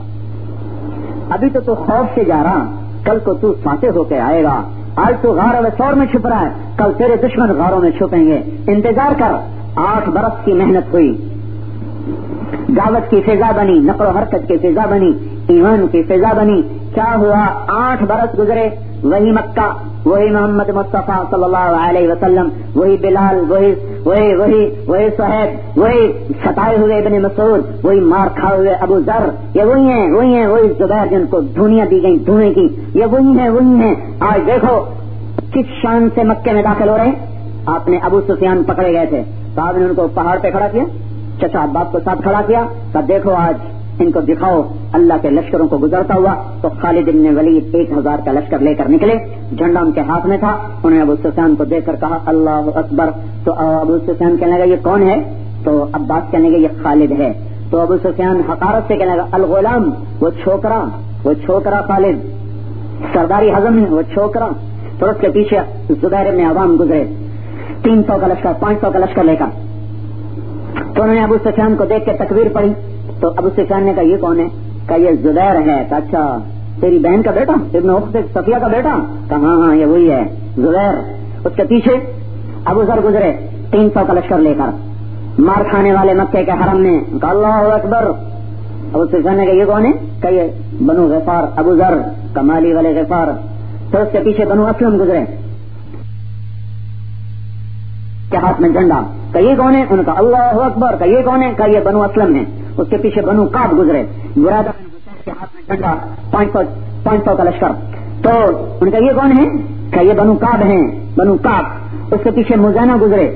ابھی تو تو خوف سے جا رہا، کل کو تو فاتح ہو کے آئے گا، آج تو غار و سور میں چھپ رہا ہے، کل تیرے دشمن غاروں میں چھپیں گے، انتظار کر۔ آٹھ برس کی محنت ہوئی، دعوت کی فضا بنی، نقل و حرکت کی فضا بنی، ایمان کی فضا بنی، کیا ہوا؟ آٹھ برس گزرے، وہی مکہ، وہی محمد مصطفیٰ صلی اللہ علیہ وسلم، وہی بلال، وہی وہی وہی وہی صہیب، وہی ستائے ہوئے ابن مسعود، وہی مار کھائے ہوئے ابو ذر، یہ وہی ہیں وہی ہیں وہی زبیر جن کو دھونیاں دی گئیں دھونے کی، یہ وہی ہیں وہی ہیں۔ آج دیکھو کس شان سے مکے میں داخل ہو رہے ہیں۔ آپ نے ابو سفیان پکڑے گئے تھے تو آپ نے ان کو پہاڑ پہ کھڑا کیا، چچا عباس کو ساتھ کھڑا کیا، تو دیکھو آج ان کو دکھاؤ اللہ کے لشکروں کو گزرتا ہوا۔ تو خالد بن ولید ایک ہزار کا لشکر لے کر نکلے، جھنڈا ان کے ہاتھ میں تھا، انہوں نے ابو سفیان کو دیکھ کر کہا اللہ اکبر، تو ابو سفیان کہنے لگا یہ کون ہے؟ تو عباس کہنے لگے یہ خالد ہے۔ تو ابو سفیان حقارت سے کہنے لگا الغلام، وہ چھوکرا وہ چھوکرا خالد، سرداری ہضم ہے وہ چھوکرا۔ تو اس کے پیچھے زبیر بن عوام گزرے، تین سو کا لشکر پانچ سو کا لشکر لے کر، تو انہوں نے ابو سفیان کو دیکھ کے تکبیر پڑھی۔ تو ابو سفیان نے کہا یہ کون ہے؟ کہا یہ زبیر ہے۔ کہا اچھا تیری بہن کا بیٹا، ابن اخت صفیہ کا بیٹا؟ کہا ہاں ہاں یہ وہی ہے زبیر۔ اس کے پیچھے ابو ذر گزرے تین سو کا لشکر لے کر، مار کھانے والے مکے کے حرم میں، کہا اللہ اکبر۔ ابو سفیان نے کہا یہ کون ہے؟ کہا یہ بنو غفار، ابو ذر کمالی والے غفار۔ تو اس کے پیچھے بنو اسلم گزرے کے ہاتھ میں جھنڈا، کہ یہ کون ہے؟ انہوں نے کہا اللہ اکبر۔ کہ یہ کون ہے؟ کہ یہ بنو اسلم ہے۔ اس کے پیچھے بنو کعب گزرے، برادہ کے ہاتھ میں جھنڈا، پانچ سو پانچ سو کا لشکر۔ تو ان کا یہ کون ہے؟ کہ یہ بنو کعب ہیں، بنو کعب. اس کے پیچھے مزینہ گزرے،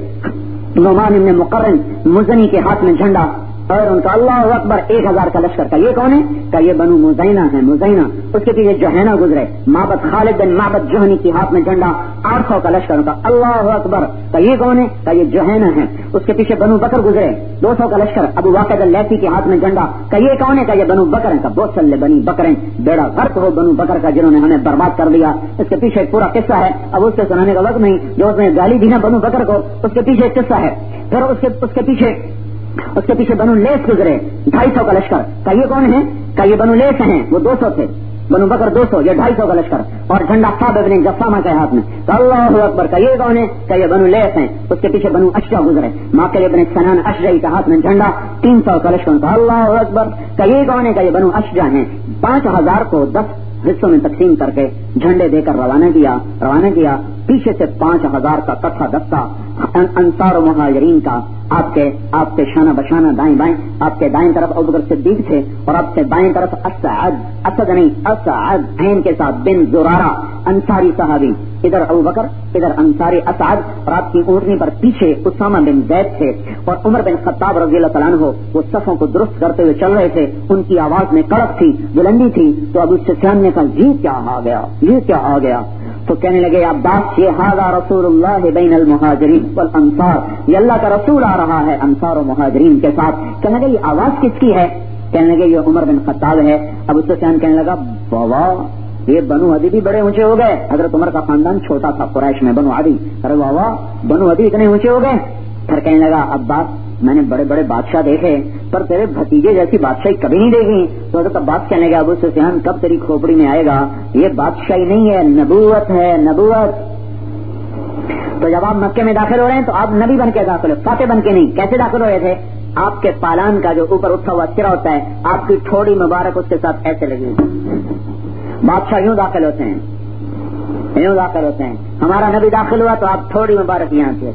نعمان ابن مقرن مزنی کے ہاتھ میں جھنڈا اور ان کا اللہ اکبر ایک ہزار کا لشکر. کا یہ کون ہے؟ کہ یہ بنو مزینہ ہے، مزینہ. اس کے پیچھے جوہینہ گزرے، معبد خالد بن معبد جوہنی کے ہاتھ میں جھنڈا آٹھ سو کا لشکر. ان کا اللہ اکبر. کہ یہ کون ہے؟ کہ یہ جوہینہ ہے. اس کے پیچھے بنو بکر گزرے، دو سو کا لشکر، ابو واقد اللیثی کے ہاتھ میں جھنڈا. کہ یہ کون ہے؟ کہ یہ بنو بکر ہیں. کا بہت سلے بنی بکر ہیں، بیڑا غرق ہو بنو بکر کا جنہوں نے ہمیں برباد کر دیا. اس کے پیچھے ایک پورا قصہ ہے، اب اس سے سنانے کا وقت نہیں. جو اس نے گالی دی نا بنو بکر کو، اس کے پیچھے ایک قصہ ہے. پھر اس کے اس کے پیچھے اس کے پیچھے بنو لیس گزرے، ڈھائی سو کا لشکر. کا یہ کون ہے؟ کا یہ بنو لیس ہیں، وہ دو سو تھے، بنو بکر دو سو، یہ ڈھائی سو کا لشکر اور جھنڈا صاحب ابن جسامہ کے ہاتھ میں. تو اللہ اکبر. کا یہ کون ہے؟ کہ یہ بنو لیس ہیں. اس کے پیچھے بنو اشجع گزرے، ماقل ابن سنان اشجعی کے ہاتھ میں جھنڈا تین سو کا لشکر. اللہ اکبر. کا یہ کون ہے؟ کہ یہ بنو اشجع ہیں. پانچ ہزار کو دس حصوں میں تقسیم کر کے جھنڈے دے کر روانہ کیا روانہ کیا پیچھے سے پانچ ہزار کا کٹھا دستہ انصار و مہاجرین کا. آپ کے آپ کے شانہ بشانہ دائیں بائیں، آپ کے دائیں طرف ابوبکر صدیق تھے اور آپ کے بائیں طرف اسعد اسد نہیں اسعد عین کے ساتھ بن زرارہ انصاری صحابی. ادھر ابوبکر ادھر انصاری اسعد، اور آپ کی اونٹنی پر پیچھے اسامہ بن زید تھے اور عمر بن خطاب رضی اللہ تعالیٰ عنہ وہ صفوں کو درست کرتے ہوئے چل رہے تھے. ان کی آواز میں کڑک تھی، بلندی تھی. تو ابو سفیان نے کہا یہ کیا آ گیا، یہ کیا آ گیا؟ تو کہنے لگے عباس یہ ھذا رسول اللہ بین المہاجرین والانصار، یہ اللہ کا رسول آ رہا ہے انصار و مہاجرین کے ساتھ. کہنے لگے یہ آواز کس کی ہے؟ کہنے لگے یہ عمر بن خطاب ہے. ابو سفیان کہنے لگا بابا یہ بنو عدی بھی بڑے اونچے ہو گئے. حضرت عمر کا خاندان چھوٹا تھا قریش میں، بنو عدی. ارے بابا بنو عدی اتنے اونچے ہو گئے. پھر کہنے لگا عباس میں نے بڑے بڑے بادشاہ دیکھے پر تیرے بھتیجے جیسی بادشاہی کبھی نہیں دیکھی. تو حضرت عباس کہنے لگا ابو سفیان کب تیری کھوپڑی میں آئے گا؟ یہ بادشاہی نہیں ہے، نبوت ہے، نبوت. تو جب آپ مکے میں داخل ہو رہے ہیں تو آپ نبی بن کے داخل ہو، فاتح بن کے نہیں. کیسے داخل ہو رہے تھے؟ آپ کے پالان کا جو اوپر اٹھا ہوا سرا ہوتا ہے، آپ کی ٹھوڑی مبارک اس کے ساتھ ایسے لگی. بادشاہ یوں داخل ہوتے ہیں، یوں داخل ہوتے ہیں. ہمارا نبی داخل ہوا تو آپ تھوڑی مبارک یہاں تھے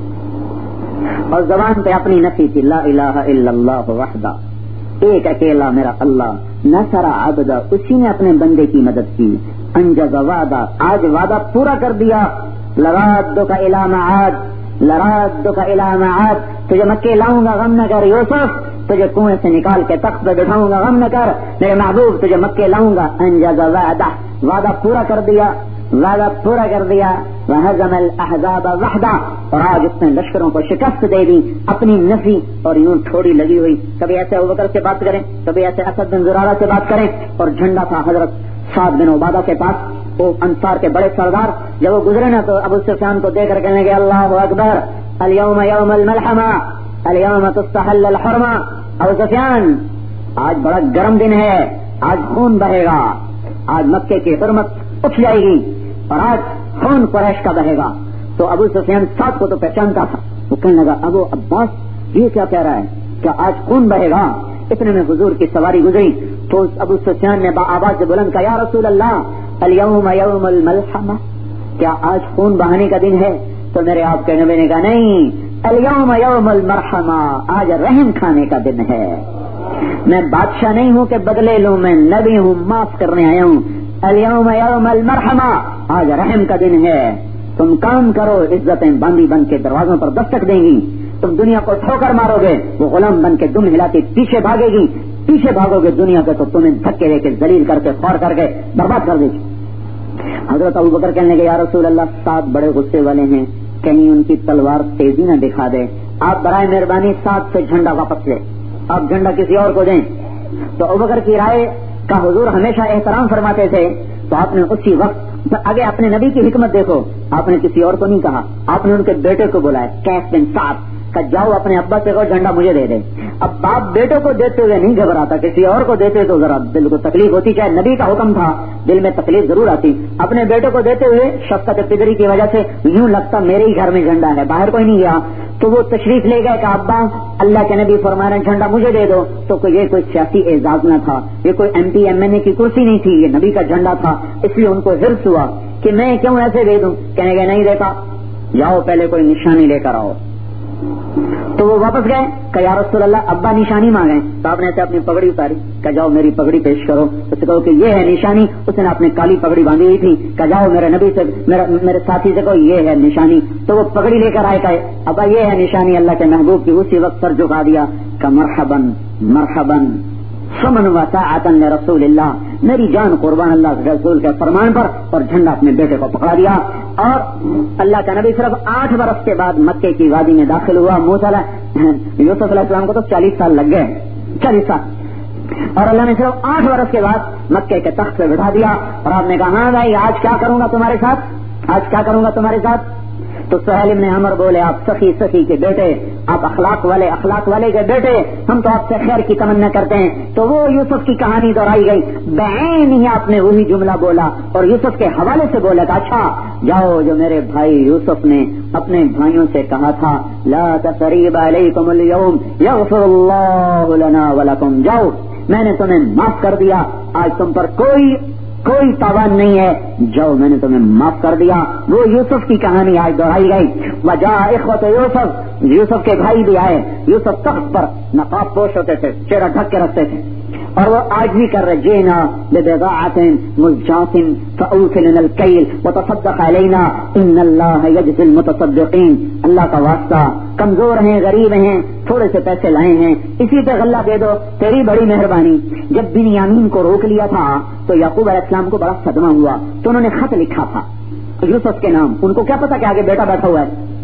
اور زبان پہ اپنی نفی تھی، لا الہ الا اللہ وحدہ، ایک اکیلا میرا اللہ. نصر عبدہ، اسی نے اپنے بندے کی مدد کی. انجز وعدہ، آج وعدہ پورا کر دیا. لرادک الی معاد، لرادک الی معاد، تجھے مکے لاؤں گا غم نہ کر. یوسف تجھے کنویں سے نکال کے تخت پہ بٹھاؤں گا غم نہ کر. میرے محبوب تجھے مکے لاؤں گا. انجز وعدہ، وعدہ پورا کر دیا، وعدہ پورا کر دیا. وہزم الاحزاب وحدہ، اور آج اس نے لشکروں کو شکست دے دی اپنی نفی اور یوں تھوڑی لگی ہوئی. کبھی ایسے ابوبکر سے بات کریں، کبھی ایسے اسد بن زرارہ سے بات کریں. اور جھنڈا تھا حضرت سعد بن عبادہ کے پاس، وہ انصار کے بڑے سردار. جب وہ گزرے نا تو ابو سفیان کو دیکھ کر کہنے لگے اللہ اکبر، الیوم یوم الملحمہ، الیوم تستحل الحرمہ. ابو سفیان آج بڑا گرم دن ہے، آج خون بہے گا، آج مکے کی حرمت اٹھ جائے گی اور آج خون قریش کا بہے گا. تو ابو سفیان سعد کو تو پہچانتا تھا. وہ کہنے لگا ابو عباس یہ کیا کہہ رہا ہے، کیا آج خون بہے گا؟ اتنے میں حضور کی سواری گزری تو ابو سفیان نے با آواز سے بلند کہا یا رسول اللہ الیوم یوم الملحمہ، کیا آج خون بہانے کا دن ہے؟ تو میرے آپ کے نبی نے کہا نہیں، الیوم یوم المرحمہ، آج رحم کھانے کا دن ہے. میں بادشاہ نہیں ہوں کہ بدلے لوں، میں نبی ہوں، معاف کرنے آیا ہوں. الیوم یوم المرحمہ، آج رحم کا دن ہے. تم کام کرو، عزتیں باندھی بن کے دروازوں پر دستک دیں گی. تم دنیا کو ٹھوکر مارو گے، وہ غلام بن کے دم ہلاتی پیچھے بھاگے گی. پیچھے بھاگو گے دنیا کے تو تمہیں دھکے دے کے ذلیل کر کے خور کر کے برباد کر دے گی. حضرت ابوبکر کہنے لگے یا رسول اللہ سعد بڑے غصے والے ہیں، کہیں ان کی تلوار تیزی نہ دکھا دے. آپ برائے مہربانی سعد سے جھنڈا واپس لے، آپ جھنڈا کسی اور کو دیں. تو ابوبکر کی رائے کا حضور ہمیشہ احترام فرماتے تھے. تو آپ نے اسی وقت آگے اپنے نبی کی حکمت دیکھو، آپ نے کسی اور کو نہیں کہا، آپ نے ان کے بیٹے کو بلایا کیس بن سعد کہ جاؤ اپنے ابا سے کہو جھنڈا مجھے دے دے. اب باپ بیٹے کو دیتے ہوئے نہیں گھبراتا، کسی اور کو دیتے تو ذرا دل کو تکلیف ہوتی، چاہے نبی کا حکم تھا دل میں تکلیف ضرور آتی. اپنے بیٹے کو دیتے ہوئے شفقت پدری کی وجہ سے یوں لگتا میرے ہی گھر میں جھنڈا ہے، باہر کوئی نہیں گیا. تو وہ تشریف لے گئے کہ ابا اللہ کے نبی فرما رہے ہیں جھنڈا مجھے دے دو. تو یہ کوئی سیاسی اعزاز نہ تھا، یہ کوئی M P M N A کی کرسی نہیں تھی، یہ نبی کا جھنڈا تھا. اس لیے ان کو حرص ہوا کہ میں کیوں ایسے دے دوں. کہنے گئے نہیں دیتا، جاؤ پہلے کوئی نشانی لے کر آؤ. تو وہ واپس گئے کہ یا رسول اللہ ابا نشانی مانگیں. تو آپ نے ایسے اپنی پگڑی اتاری کہ جاؤ میری پگڑی پیش کرو. اس سے کہو کہ یہ ہے نشانی. اس نے اپنے کالی پگڑی باندھی ہوئی تھی کہ جاؤ میرے نبی سے میرے ساتھی سے کہو یہ ہے نشانی. تو وہ پگڑی لے کر آئے کہ ابا یہ ہے نشانی اللہ کے محبوب کی. اسی وقت سر جھکا دیا کہ مرحباً مرحباً سمن وساعتن رسول اللہ, میری جان قربان اللہ کے رسول کے فرمان پر. اور جھنڈا اپنے بیٹے کو پکڑا دیا. اور اللہ کا نبی صرف آٹھ برس کے بعد مکے کی وادی میں داخل ہوا. موسیٰ یوسف علیہ السلام کو تو چالیس سال لگ گئے, چالیس سال. اور اللہ نے صرف آٹھ برس کے بعد مکے کے تخت پہ بٹھا دیا. اور آپ نے کہا ہاں بھائی آج کیا کروں گا تمہارے ساتھ, آج کیا کروں گا تمہارے ساتھ. تو سہیل بن عمر بولے آپ سخی سخی کے بیٹے, آپ اخلاق والے اخلاق والے کے بیٹے, ہم تو آپ سے خیر کی تمنا کرتے ہیں. تو وہ یوسف کی کہانی دہرائی گئی. بعین ہی آپ نے وہی جملہ بولا اور یوسف کے حوالے سے بولا تھا اچھا جاؤ جو میرے بھائی یوسف نے اپنے بھائیوں سے کہا تھا لا تثریب علیکم اليوم یغفر اللہ لنا ولکم, جاؤ میں نے تمہیں معاف کر دیا, آج تم پر کوئی کوئی تاوان نہیں ہے, جاؤ میں نے تمہیں معاف کر دیا. وہ یوسف کی کہانی آج دہرائی گئی. وجاء اخوت یوسف, یوسف کے بھائی بھی آئے. یوسف تخت پر نقاب پوش ہوتے تھے, چہرہ ڈھک کے رکھتے تھے, اور وہ آج بھی کر رہے جینا ببضاعۃ مزجاۃ فاوفِ لنا الکیل وتصدق علینا ان اللہ یجزی المتصدقین. اللہ کا واسطہ, کمزور ہیں غریب ہیں تھوڑے سے پیسے لائے ہیں اسی پہ غلہ دے دو, تیری بڑی مہربانی. جب بنیامین کو روک لیا تھا تو یعقوب علیہ السلام کو بڑا صدمہ ہوا, تو انہوں نے خط لکھا تھا یوسف کے نام. ان کو کیا پتا کہ آگے بیٹا بیٹھا ہوا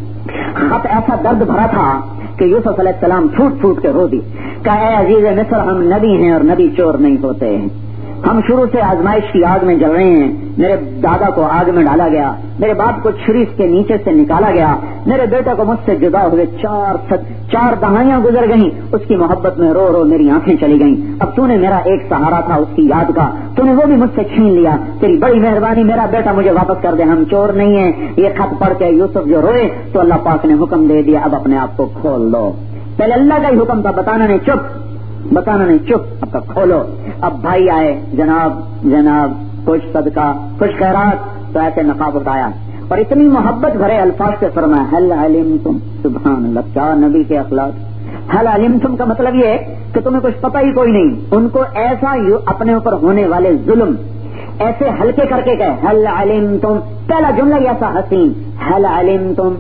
ہے. خط ایسا درد بھرا تھا کہ یوسف علیہ السلام پھوٹ پھوٹ کے رو دی کہ اے عزیز مصر ہم نبی ہیں اور نبی چور نہیں ہوتے ہیں. ہم شروع سے آزمائش کی آگ میں جل رہے ہیں. میرے دادا کو آگ میں ڈالا گیا, میرے باپ کو چھری کے نیچے سے نکالا گیا, میرے بیٹے کو مجھ سے جدا ہوئے چار چار دہائیاں گزر گئیں. اس کی محبت میں رو رو میری آنکھیں چلی گئیں. اب تو نے میرا ایک سہارا تھا اس کی یاد کا, تو نے وہ بھی مجھ سے چھین لیا. تیری بڑی مہربانی میرا بیٹا مجھے واپس کر دے, ہم چور نہیں ہیں. یہ خط پڑھ کے یوسف جو روئے تو اللہ پاک نے حکم دے دیا اب اپنے آپ کو کھول دو. پہلے اللہ کا ہی حکم تھا, بتانا نہیں چپ, بتانا نہیں چپ, اب تک کھولو. اب بھائی آئے جناب جناب کچھ صدقہ کچھ خیرات, تو ایسے نقاب اٹھایا اور اتنی محبت بھرے الفاظ سے فرمایا هل علمتم, سبحان اللہ کیا نبی کے اخلاق. هل علمتم کا مطلب یہ ہے کہ تمہیں کچھ پتہ ہی کوئی نہیں. ان کو ایسا اپنے اوپر ہونے والے ظلم ایسے ہلکے کر کے کہے هل علمتم, پہلا جملہ یہ ایسا حسین هل علمتم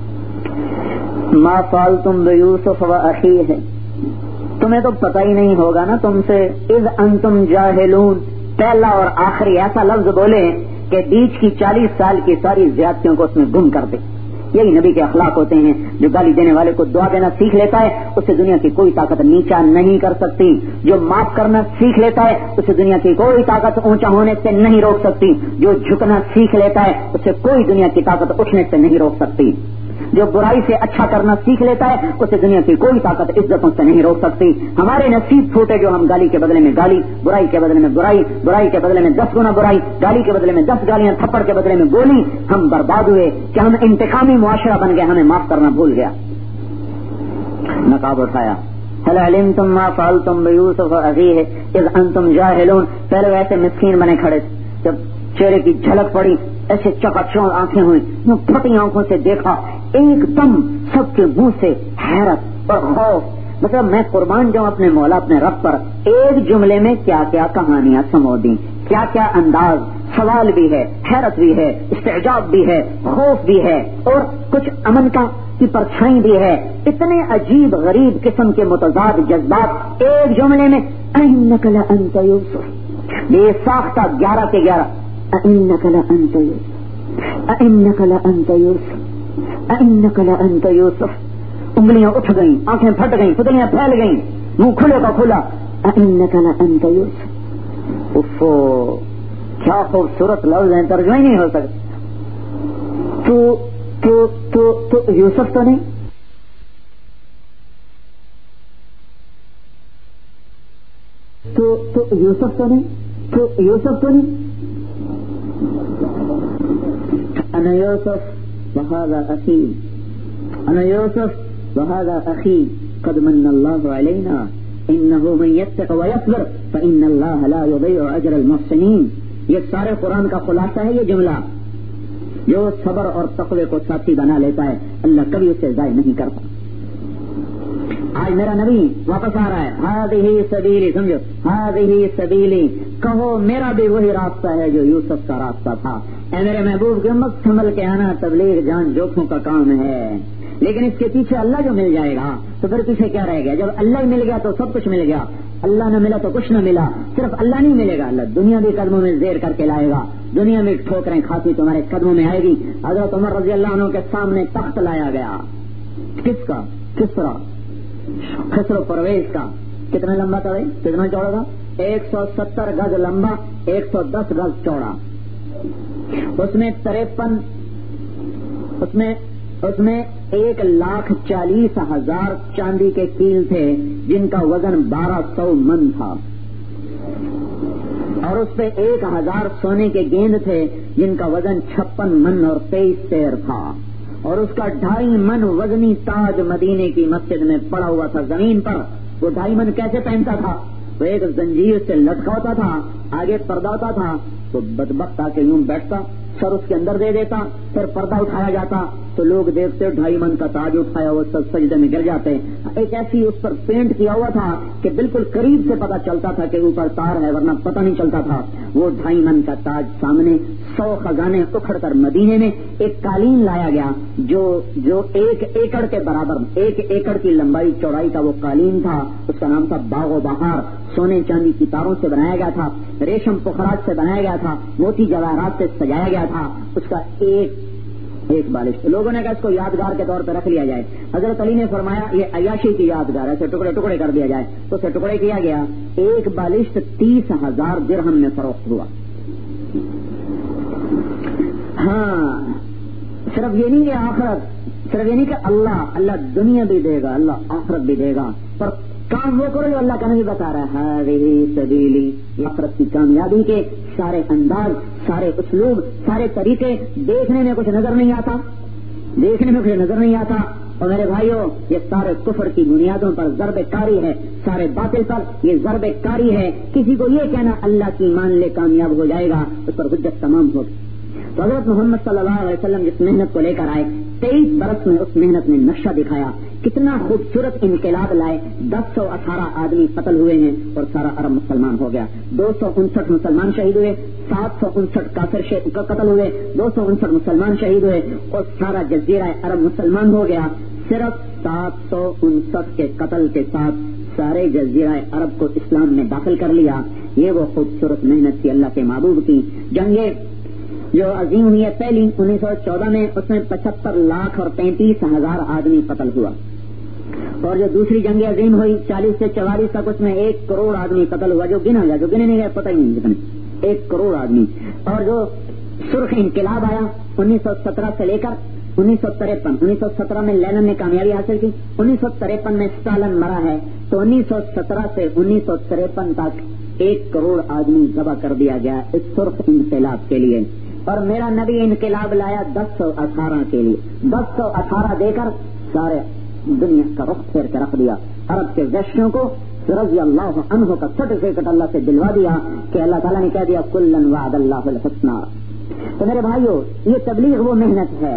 ما فعلتم بیوسف واخیہ, تمہیں تو پتہ ہی نہیں ہوگا نا تم سے اذ انتم جاہلون. پہلا اور آخری ایسا لفظ بولے کہ بیچ کی چالیس سال کی ساری زیادتیوں کو اس میں گم کر دے. یہی نبی کے اخلاق ہوتے ہیں. جو گالی دینے والے کو دعا دینا سیکھ لیتا ہے اسے دنیا کی کوئی طاقت نیچا نہیں کر سکتی. جو معاف کرنا سیکھ لیتا ہے اسے دنیا کی کوئی طاقت اونچا ہونے سے نہیں روک سکتی. جو جھکنا سیکھ لیتا ہے اسے کوئی دنیا کی طاقت اٹھنے سے نہیں روک سکتی. جو برائی سے اچھا کرنا سیکھ لیتا ہے اسے دنیا کی کوئی طاقت عزتوں سے نہیں روک سکتی. ہمارے نصیب پھوٹے جو ہم گالی کے بدلے میں گالی, برائی کے بدلے میں برائی, برائی کے بدلے میں دس گنا برائی, گالی کے بدلے میں دس گالیاں, تھپڑ کے بدلے میں گولی. ہم برباد ہوئے کہ ہم انتقامی معاشرہ بن گئے, ہمیں معاف کرنا بھول گیا. نقاب اٹھایا هل علمتم ما فعلتم بيوسف واخيه اذ انتم جاهلون. پہلے ویسے مسکین بنے کھڑے, جب چہرے کی جھلک پڑی ایسے چکا چوند آنکھیں ہوئی, پھٹی آنکھوں سے دیکھا, ایک دم سب کے منہ سے حیرت اور خوف. مطلب میں قربان جاؤں اپنے مولا اپنے رب پر, ایک جملے میں کیا کیا کہانیاں سمو دی, کیا کیا انداز, سوال بھی ہے, حیرت بھی ہے, استعجاب بھی ہے, خوف بھی ہے, اور کچھ امن کا کی پرچھائی بھی ہے. اتنے عجیب غریب قسم کے متضاد جذبات ایک جملے میں. اِنَّكَ لَأَنْتَ يُوسُف, بے ساختہ گیارہ کے گیارہ. اِنَّكَ لَأَنْتَ يُوسُف, اِنَّكَ لَأَنْتَ يُوسُف, اِنَّكَ لَأَنْتَ يُوسُف. انگلیاں اٹھ گئیں, آنکھیں پھٹ گئیں, پتلیاں پھیل گئیں, منہ کھلے کا کھلا. اِنَّكَ لَأَنْتَ يُوسُف. اوفو کیا خوبصورت لفظ ہیں, ترجمہ ہی نہیں ہو سکتا. تو تو تو تو یوسف تو نہیں, تو تو یوسف تو نہیں, تو یوسف تو نہیں. انا یوسف وهذا اخی, انا یوسف وهذا اخی قد من اللہ علینا انه من يتق ويصبر فان اللہ لا يضيع اجر المحسنین. یہ سارے قرآن کا خلاصہ ہے یہ جملہ. جو صبر اور تقوی کو ساتھی بنا لیتا ہے اللہ کبھی اسے ضائع نہیں کرتا. آج میرا نبی واپس آ رہا ہے، ہذہ سبیلی، سمجھو ہذہ سبیلی، کہو میرا بھی وہی راستہ ہے جو یوسف کا راستہ تھا۔ اے میرے محبوب کی امت، سنبھل کے آنا، تبلیغ جان جوکھوں کا کام ہے، لیکن اس کے پیچھے اللہ جو مل جائے گا تو پھر پیچھے کیا رہے گا؟ جب اللہ ہی مل گیا تو سب کچھ مل گیا، اللہ نہ ملا تو کچھ نہ ملا۔ صرف اللہ نہیں ملے گا، اللہ دنیا بھی قدموں میں زیر کر کے لائے گا، دنیا میں ٹھوکریں کھاتی تمہارے قدموں میں آئے گی۔ حضرت عمر رضی اللہ عنہ کے سامنے تخت لایا گیا، کس کا؟ کسرا، خسرو پرویز کا۔ کتنا لمبا تھا بھائی؟ کتنا چوڑا تھا؟ ایک سو ستر گز لمبا، ایک سو دس گز چوڑا۔ اس میں تریپن اس میں اس میں ایک لاکھ چالیس ہزار چاندی کے کیل تھے جن کا وزن بارہ سو من تھا، اور اس پہ ایک ہزار سونے کے گیند تھے جن کا وزن چھپن من اور تیئیس سیر تھا، اور اس کا ڈھائی من وزنی تاج مدینے کی مسجد میں پڑا ہوا تھا زمین پر۔ وہ ڈھائی من کیسے پہنتا تھا؟ وہ ایک زنجیر سے لٹکا ہوتا تھا، آگے پردہ ہوتا تھا، تو بدبخت آ کے یوں بیٹھتا، سر اس کے اندر دے دیتا، پھر پردہ اٹھایا جاتا تو لوگ دیکھتے ڈھائی من کا تاج اٹھایا ہوا سب سجدے میں گر جاتے۔ ایک ایسی اس پر پینٹ کیا ہوا تھا کہ بالکل قریب سے پتا چلتا تھا کہ اوپر تار ہے، ورنہ پتہ نہیں چلتا تھا۔ وہ ڈھائی من کا تاج سامنے، سو خزانے اکھڑ کر مدینے میں ایک قالین لایا گیا جو جو ایک ایکڑ کے برابر، ایک ایکڑ کی لمبائی چوڑائی کا وہ قالین تھا۔ اس کا نام تھا باغ و بہار، سونے چاندی کی تاروں سے بنایا گیا تھا، ریشم پخراج سے بنایا گیا تھا، موتی جواہرات سے سجایا گیا تھا۔ اس کا ایک ایک بالش، لوگوں نے کہا اس کو یادگار کے طور پہ رکھ لیا جائے۔ حضرت علی نے فرمایا یہ عیاشی کی یادگار ہے، اسے ٹکڑے ٹکڑے کر دیا جائے، تو اسے ٹکڑے کیا گیا۔ ایک بالش تیس ہزار درہم میں فروخت ہوا۔ ہاں، صرف یہ نہیں کہ آخرت، صرف یہ نہیں کہ اللہ اللہ دنیا بھی دے گا، اللہ آخرت بھی دے گا، پر کام وہ کرو جو اللہ کا نہیں بتا رہا ہے۔ ہذہ سبیلی، آخرت کی کامیابی کے سارے انداز، سارے اسلوب، سارے طریقے دیکھنے میں کچھ نظر نہیں آتا، دیکھنے میں کچھ نظر نہیں آتا۔ اور میرے بھائیوں، یہ سارے کفر کی بنیادوں پر ضرب کاری ہے، سارے باطل پر یہ ضرب کاری ہے۔ کسی کو یہ کہنا اللہ کی مان لے کامیاب ہو جائے گا، اس پر حجت تمام ہوگی۔ تو حضرت محمد صلی اللہ علیہ وسلم جس محنت کو لے کر آئے، تیئیس برس میں اس محنت نے نقشہ دکھایا، کتنا خوبصورت انقلاب لائے۔ دس سو اٹھارہ آدمی قتل ہوئے ہیں اور سارا عرب مسلمان ہو گیا۔ دو سو انسٹھ مسلمان شہید ہوئے، سات سو انسٹھ کافر قتل ہوئے، دو سو انسٹھ مسلمان شہید ہوئے اور سارا جزیرہ عرب مسلمان ہو گیا۔ صرف سات سو انسٹھ کے قتل کے ساتھ سارے جزیرہ عرب کو اسلام میں داخل کر لیا۔ یہ وہ خوبصورت محنت تھی اللہ کے محبوب کی۔ جنگیں جو عظیم ہوئی ہے پہلی انیس سو چودہ میں، اس میں پچہتر لاکھ اور پینتیس ہزار آدمی قتل ہوا، اور جو دوسری جنگ عظیم ہوئی چالیس سے چوالیس تک، اس میں ایک کروڑ آدمی قتل ہوا، جو گنا گیا، جو گنے نہیں گئے پتہ ہی نہیں کتنے، ایک کروڑ آدمی۔ اور جو سرخ انقلاب آیا انیس سو سترہ سے لے کر انیس سو تریپن، انیس سو سترہ میں لینن نے کامیابی حاصل کی، انیس سو تریپن میں اسٹالن مرا ہے، تو انیس سو سترہ سے انیس سو تریپن تک ایک کروڑ آدمی ذبح کر دیا گیا اس سرخ انقلاب کے لیے۔ اور میرا نبی انقلاب لایا دس سو اٹھارہ کے لیے، دس سو اٹھارہ دے کر سارے دنیا کا رخ پھیر کے رکھ دیا۔ عرب کے ویشیوں کو رضی اللہ عنہ کا سرٹیفکیٹ اللہ سے دلوا دیا کہ اللہ تعالیٰ نے کہہ دیا کلن وعد اللہ الحسنى۔ تو میرے بھائیوں، یہ تبلیغ وہ محنت ہے،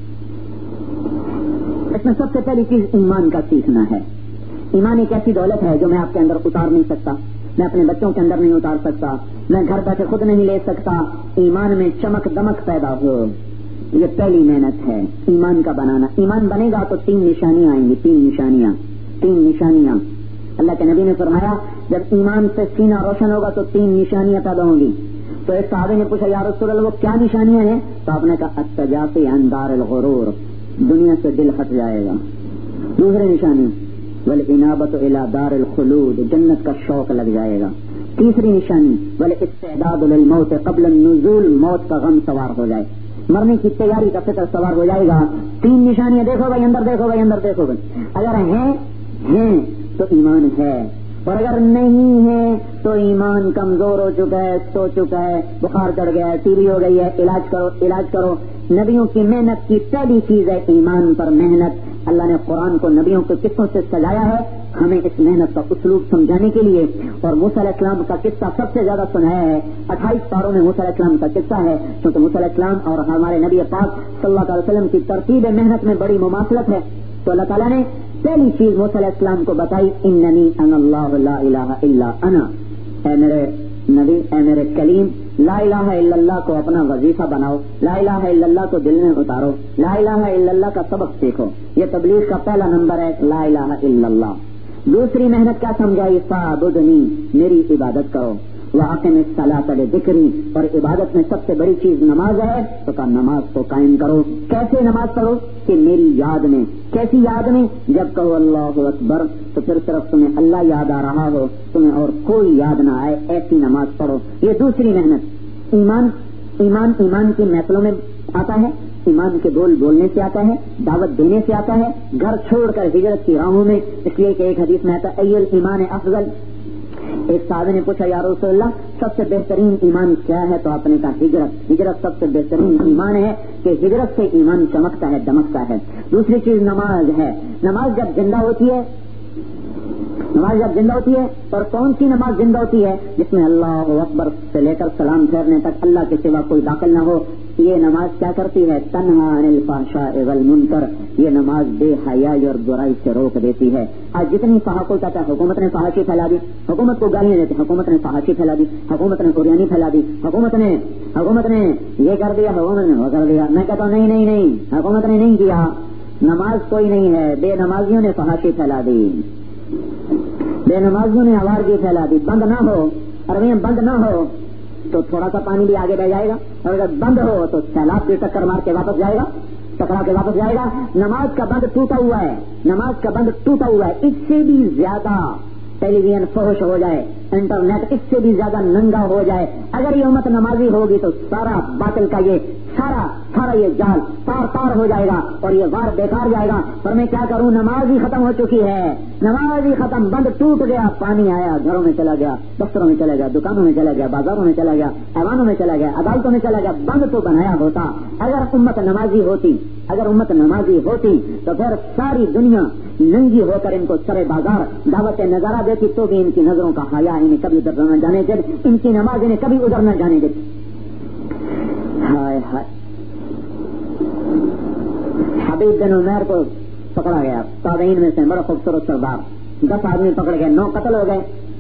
اس میں سب سے پہلی چیز ایمان کا سیکھنا ہے۔ ایمان ایک ایسی دولت ہے جو میں آپ کے اندر اتار نہیں سکتا، میں اپنے بچوں کے اندر نہیں اتار سکتا، میں گھر بیٹھے خود نہیں لے سکتا۔ ایمان میں چمک دمک پیدا ہو، یہ پہلی محنت ہے ایمان کا بنانا۔ ایمان بنے گا تو تین نشانیاں آئیں گی، تین نشانیاں تین نشانیاں اللہ کے نبی نے فرمایا جب ایمان سے سینہ روشن ہوگا تو تین نشانیاں پیدا ہوں گی۔ تو ایک صحابی نے پوچھا یا رسول اللہ وہ کیا نشانیاں ہیں؟ تو آپ نے کہا التجافی عن دار الغرور، دنیا سے دل ہٹ جائے گا۔ دوسری نشانی والانابۃ الی دار الخلود، جنت کا شوق لگ جائے گا۔ تیسری نشانی والاستعداد للموت قبل النزول، موت کا غم سوار ہو جائے، مرنے کی تیاری کا فکر سوار ہو جائے گا۔ تین نشانیاں دیکھو بھائی اندر، دیکھو بھائی اندر، دیکھو بھائی، اگر ہیں ہیں تو ایمان ہے، اور اگر نہیں ہے تو ایمان کمزور ہو چکا ہے، سو چکا ہے، بخار چڑھ گیا ہے، ٹی بی ہو گئی ہے، علاج کرو علاج کرو۔ نبیوں کی محنت کی پہلی چیز ہے ایمان پر محنت۔ اللہ نے قرآن کو نبیوں کے قصوں سے سجایا ہے ہمیں اس محنت کا اسلوب سمجھانے کے لیے، اور موسیٰ علیہ السلام کا قصہ سب سے زیادہ سنایا ہے۔ اٹھائیس پاروں میں موسیٰ علیہ السلام کا قصہ ہے، کیونکہ موسیٰ علیہ السلام اور ہمارے نبی پاک صلی اللہ علیہ وسلم کی ترتیب محنت میں بڑی مماثلت ہے، تو اللہ تعالیٰ نے پہلی چیز موسیٰ علیہ السلام کو بتائی اننی انا اللہ لا الہ الا انا، اے میرے نبی، اے میرے کلیم، لا الہ الا اللہ کو اپنا وظیفہ بناؤ، لا الہ الا اللہ کو دل میں اتارو، لا الہ الا اللہ کا سبق سیکھو. یہ تبلیغ کا پہلا نمبر ہے، لا الہ الا اللہ. دوسری محنت کیا سمجھائی؟ فاعبدنی، میری عبادت کرو. وَأَقِمِ الصَّلَاةَ لِذِكْرِي، اور عبادت میں سب سے بڑی چیز نماز ہے، تو کہا نماز کو قائم کرو. کیسے نماز پڑھو؟ کہ میری یاد میں. کیسی یاد میں؟ جب کہو اللہ اکبر تو پھر صرف تمہیں اللہ یاد آ رہا ہو، تمہیں اور کوئی یاد نہ آئے، ایسی نماز پڑھو. یہ دوسری محنت. ایمان ایمان ایمان کی محفلوں میں آتا ہے، ایمان کے بول بولنے سے آتا ہے، دعوت دینے سے آتا ہے، گھر چھوڑ کر ہجرت کی راہوں میں. اس لیے کہ ایک حدیث میں آتا ہے ای الایمان افضل. ایک صحابی نے پوچھا یا رسول اللہ سب سے بہترین ایمان کیا ہے؟ تو آپ نے کہا ہجرت. ہجرت سب سے بہترین ایمان ہے کہ ہجرت سے ایمان چمکتا ہے، دمکتا ہے. دوسری چیز نماز ہے. نماز جب زندہ ہوتی ہے نماز جب زندہ ہوتی ہے اور کون سی نماز زندہ ہوتی ہے؟ جس میں اللہ اکبر سے لے کر سلام پھیرنے تک اللہ کے سوا کوئی داخل نہ ہو. یہ نماز کیا کرتی ہے؟ تنہا عن الفحشاء والمنکر. یہ نماز بے حیائی اور برائی سے روک دیتی ہے. آج جتنی فحاشی کہتا ہے، حکومت نے فحاشی پھیلا دی، حکومت کو گالیاں دیتی، حکومت نے فحاشی پھیلا دی، حکومت نے قریانی پھیلا دی، حکومت نے حکومت نے یہ کر دیا، حکومت نے وہ کر دیا. میں کہتا ہوں نہیں نہیں نہیں، حکومت نے نہیں کیا. نماز کوئی نہیں ہے، بے نمازیوں نے فحاشی پھیلا دی، بے نمازیوں نے آوارگی پھیلا دی. بند نہ ہو، عربی بند نہ ہو تو تھوڑا سا پانی بھی آگے بہ جائے گا، اور اگر بند ہو تو سیلاب بھی ٹکر مار کے واپس جائے گا، ٹکرا کے واپس جائے گا. نماز کا بند ٹوٹا ہوا ہے، نماز کا بند ٹوٹا ہوا ہے. اس سے بھی زیادہ ٹیلی ویژن فحش ہو جائے، انٹرنیٹ اس سے بھی زیادہ ننگا ہو جائے. اگر یہ امت نمازی ہوگی تو سارا باطل کا یہ سارا سارا یہ جال تار تار ہو جائے گا اور یہ وار بیکار جائے گا. پر میں کیا کروں، نماز ہی ختم ہو چکی ہے، نماز ہی ختم. بند ٹوٹ گیا، پانی آیا، گھروں میں چلا گیا، دفتروں میں چلا گیا، دکانوں میں چلا گیا، بازاروں میں چلا گیا، ایوانوں میں چلا گیا، عدالتوں میں چلا گیا. بند تو بنایا ہوتا. اگر امت نمازی ہوتی اگر امت نمازی ہوتی تو پھر ساری دنیا ننگی ہو کر ان کو سرے بازار دعوت نظارہ دیتی، تو بھی ان کی نظروں کا حیا انہیں کبھی ادھر نہ جانے دے، ان کی نماز انہیں کبھی ادھر نہ جانے دیتی. ہائے ہائے. حبیب بن عمیر کو پکڑا گیا، تابعین میں سے بڑا خوبصورت سردار. دس آدمی پکڑ گئے، نو قتل ہو گئے.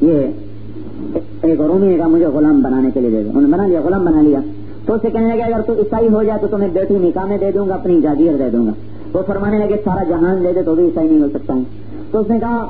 یہ ایک رومی کا مجھے غلام بنانے کے لیے دے دو، انہوں نے بنا لیا، غلام بنا لیا. تو اسے کہنے لگے اگر تو عیسائی ہو جائے تو تمہیں بیٹی نکاح میں دے دوں گا، اپنی جاگیر دے دوں گا. وہ فرمانے لگے سارا جہان دے دے تو بھی عیسائی نہیں ہو سکتا ہوں. تو اس نے کہا،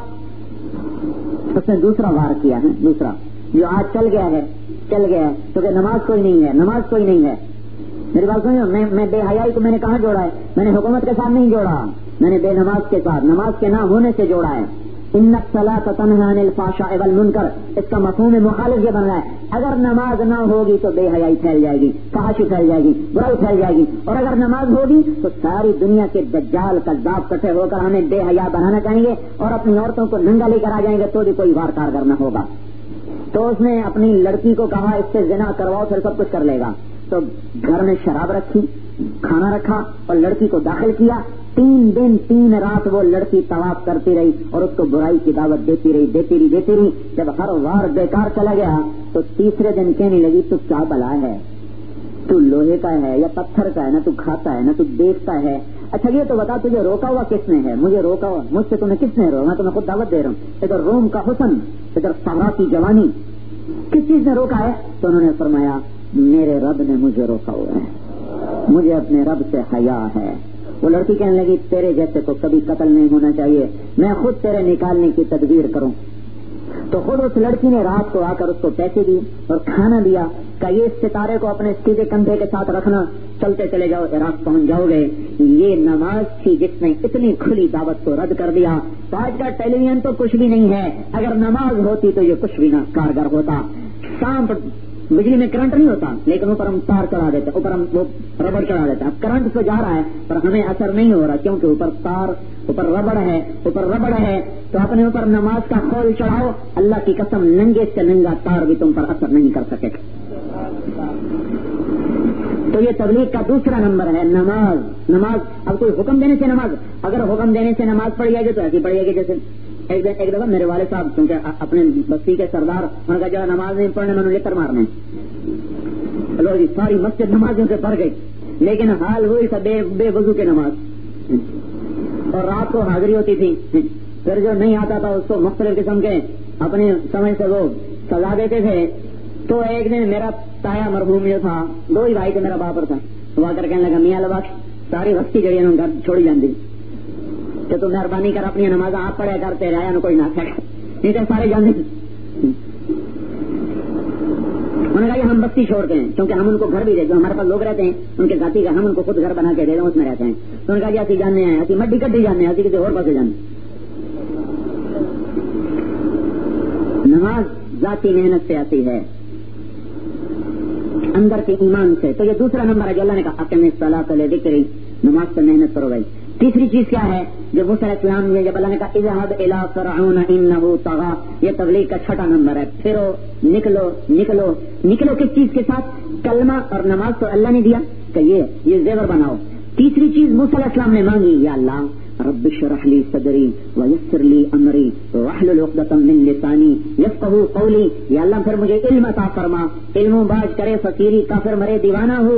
اس نے دوسرا وار کیا ہے، دوسرا جو آج چل گیا ہے چل گیا ہے تو کہ نماز کوئی نہیں ہے، نماز کوئی نہیں ہے. میری بات سنو، میں میں بے حیائی کو میں نے کہاں جوڑا ہے؟ میں نے حکومت کے ساتھ نہیں جوڑا، میں نے بے نماز کے ساتھ، نماز کے نہ ہونے سے جوڑا ہے. ان الصلاۃ تنہی عن الفحشاء والمنکر، اس کا مفہوم مخالف یہ بن رہا ہے. اگر نماز نہ ہوگی تو بے حیائی پھیل جائے گی، فحاشی پھیل جائے گی، برائی پھیل جائے گی. اور اگر نماز ہوگی تو ساری دنیا کے دجال کذاب کٹھے ہو کر ہمیں بے حیا بنانا چاہیں گے اور اپنی عورتوں کو ننگا لے کر آ جائیں گے تو بھی کوئی وار کارگر نہ ہوگا. تو اس نے اپنی لڑکی کو کہا اس سے زنا کرواؤ پھر سب کچھ کر لے گا. تو گھر میں شراب رکھی، کھانا رکھا اور لڑکی کو داخل کیا. تین دن تین رات وہ لڑکی طواف کرتی رہی اور اس کو برائی کی دعوت دیتی رہی دیتی رہی دیتی رہی جب ہر وار بیکار چلا گیا تو تیسرے دن کہنے لگی تو کیا بلا ہے، تو لوہے کا ہے یا پتھر کا ہے، نہ تو کھاتا ہے نہ تو دیکھتا ہے. اچھا یہ تو بتا تجھے روکا ہوا کس نے ہے؟ مجھے روکا ہوا مجھ سے تمہیں کس نے روکا؟ میں تمہیں خود دعوت دے رہا ہوں. ادھر روم کا حسن، ادھر صحرا کی جوانی، کس چیز نے روکا ہے؟ تو انہوں نے فرمایا میرے رب نے مجھے روکا ہوا ہے، مجھے اپنے رب سے حیا ہے. وہ لڑکی کہنے لگی تیرے جیسے کو کبھی قتل نہیں ہونا چاہیے، میں خود تیرے نکالنے کی تدبیر کروں. تو خود اس لڑکی نے رات کو آ کر اس کو پیسے دیے اور کھانا دیا کہ یہ ستارے کو اپنے سیدھے کندھے کے ساتھ رکھنا، چلتے چلے جاؤ عراق پہنچ جاؤ گے. یہ نماز تھی جس نے اتنی کھلی دعوت کو رد کر دیا. تو آج کا ٹیلی ویژن تو کچھ بھی نہیں ہے، اگر نماز ہوتی تو یہ کچھ بھی نہ کارگر ہوتا. شام بجلی میں کرنٹ نہیں ہوتا لیکن اوپر ہم تار چڑھا دیتے، اوپر ہم وہ ربڑ چڑھا دیتے. اب کرنٹ تو جا رہا ہے پر ہمیں اثر نہیں ہو رہا کیونکہ اوپر تار، اوپر ربڑ ہے، اوپر ربڑ ہے. تو اپنے اوپر نماز کا خول چڑھاؤ، اللہ کی قسم ننگے سے ننگا تار بھی تم پر اثر نہیں کر سکے. تو یہ تبلیغ کا دوسرا نمبر ہے نماز. نماز اب کوئی حکم دینے سے نماز، اگر حکم دینے سے نماز پڑھ جائے گی تو ایسی پڑھ جائے گی جیسے ایک ایک دفعہ میرے والد صاحب کیونکہ اپنے بستی کے سردار ان کا جو نماز نہیں پڑھنے میں لے کر مارنے لوگ ساری مسجد نمازوں سے بھر گئی لیکن حال ہوئی سب بے, بے وضو کے نماز. اور رات کو حاضری ہوتی تھی. پھر جو نہیں آتا تھا اس کو مختلف قسم کے اپنی سمجھ سے وہ سزا دیتے تھے. تو ایک دن میرا تایا مرحوم جو تھا, دو ہی بھائی تھے, میرا باپ تھا, وہ آ کر کہنے لگا میاں لباش ساری وقتی جڑی انہوں گھر چھوڑی جاندی کہ تو مہربانی کر اپنی نماز آپ پڑھیا کر, تیرے آیا کوئی نہ نہیں تو سارے جاندے. انہوں نے کہا یہ ہم بستی چھوڑتے ہیں کیونکہ ہم ان کو گھر بھی دیتے ہیں, ہمارے پاس لوگ رہتے ہیں ان کے ذاتی گھر, ہم ان کو خود گھر بنا کے دے دیں, اس میں رہتے ہیں. تو انہوں نے کہا جی اسی جاننے ہیں, اسی مڈی کٹی جاننے ہیں, اسی کسی اور پاس جانے. نماز ذاتی محنت سے آتی ہے, اندر کے ایمان سے. تو یہ دوسرا نمبر ہے جو اللہ نے کہا اقیم الصلاۃ لذکری, نماز سے محنت کرو بھائی. تیسری چیز کیا ہے جو موسیٰ علیہ السلام نے جب اللہ نے کہا اذهب الى فرعون انه طغى, یہ تبلیغ کا چھٹا نمبر ہے. پھرو نکلو نکلو نکلو کس چیز کے ساتھ؟ کلمہ اور نماز تو اللہ نے دیا کہ یہ یہ زیور بناؤ. تیسری چیز موسیٰ علیہ السلام نے مانگی, یا اللہ رب اشرح لي صدری ويسر لي امری واحلل عقدۃ من لسانی یفقهوا قولی. یا اللہ پھر مجھے علم عطا فرما, علم و باز کرے فقیری کافر مرے دیوانہ ہو.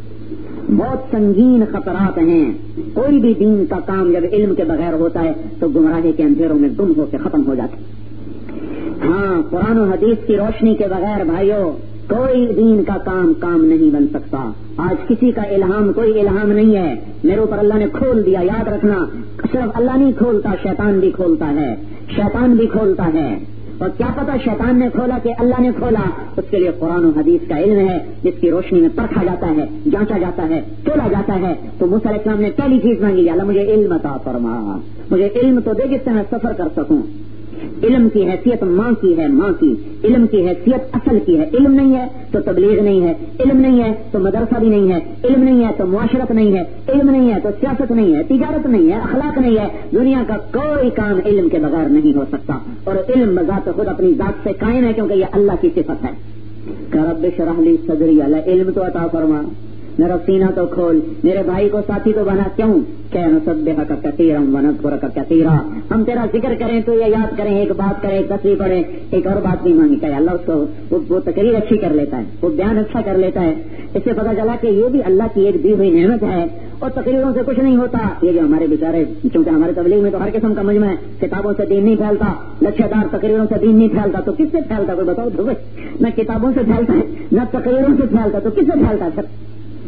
بہت سنگین خطرات ہیں. کوئی بھی دین کا کام جب علم کے بغیر ہوتا ہے تو گمراہی کے اندھیروں میں گم ہو کے ختم ہو جاتا ہے. ہاں, قرآن و حدیث کی روشنی کے بغیر بھائیوں کوئی دین کا کام کام نہیں بن سکتا. آج کسی کا الہام کوئی الہام نہیں ہے, میرے اوپر اللہ نے کھول دیا. یاد رکھنا صرف اللہ نہیں کھولتا, شیطان بھی کھولتا ہے, شیطان بھی کھولتا ہے. اور کیا پتا شیطان نے کھولا کہ اللہ نے کھولا, اس کے لیے قرآن و حدیث کا علم ہے جس کی روشنی میں پرکھا جاتا ہے, جانچا جاتا ہے, تولا جاتا ہے. تو موسیٰ علیہ السلام نے پہلی چیز مانگی, اللہ مجھے علم عطا فرما, مجھے علم تو دے جس سے میں سفر کر سکوں. علم کی حیثیت ماں کی ہے, ماں کی علم کی حیثیت اصل کی ہے. علم نہیں ہے تو تبلیغ نہیں ہے, علم نہیں ہے تو مدرسہ بھی نہیں ہے, علم نہیں ہے تو معاشرت نہیں ہے, علم نہیں ہے تو سیاست نہیں ہے, تجارت نہیں ہے, اخلاق نہیں ہے. دنیا کا کوئی کام علم کے بغیر نہیں ہو سکتا. اور علم بذات خود اپنی ذات سے قائم ہے کیونکہ یہ اللہ کی صفت ہے. رب اشرح لی صدری, اللہ علم تو عطا فرما, میرا سینہ تو کھول, میرے بھائی کو ساتھی تو بنا. کیوں کہ نسبحک کثیرا ونذکرک کثیرا, ہم تیرا ذکر کریں تو یہ یاد کریں, ایک بات کریں, تصویر پڑھیں. ایک اور بات بھی مانگی کہ اللہ اس کو وہ تقریر اچھی کر لیتا ہے, وہ بیان اچھا کر لیتا ہے. اس سے پتہ چلا کہ یہ بھی اللہ کی ایک دی ہوئی نعمت ہے. اور تقریروں سے کچھ نہیں ہوتا. یہ جو ہمارے بیچارے, چونکہ ہمارے تبلیغ میں تو ہر قسم کا مجمع ہے, کتابوں سے دین نہیں پھیلتا, لچھے دار تقریروں سے دین نہیں پھیلتا, تو کس سے پھیلتا کوئی بتاؤ تو. نہ کتابوں سے پھیلتا ہے نہ تقریروں سے پھیلتا, تو کس سے پھیلتا ہے سر؟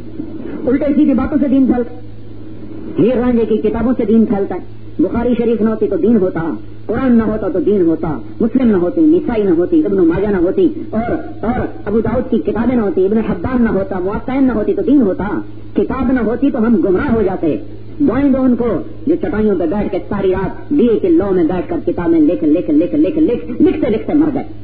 الٹے سیدھی باتوں سے دین پھیلتا. ہیر رانجے کی کتابوں سے دین پھیلتا ہے. بخاری شریف نہ ہوتی تو دین ہوتا, قرآن نہ ہوتا تو دین ہوتا, مسلم نہ ہوتی, نسائی نہ ہوتی, ابن ماجہ نہ ہوتی, اور اور ابو داؤد کی کتابیں نہ ہوتی, ابن حبان نہ ہوتا, موطئین نہ ہوتی تو دین ہوتا. کتاب نہ ہوتی تو ہم گمراہ ہو جاتے. دعائیں دو ان کو جو چٹائیوں پہ بیٹھ کے ساری رات دیے کے لو میں بیٹھ کر کتابیں لکھ لکھ لکھ لکھ لکھ لکھتے لکھتے مر گئے,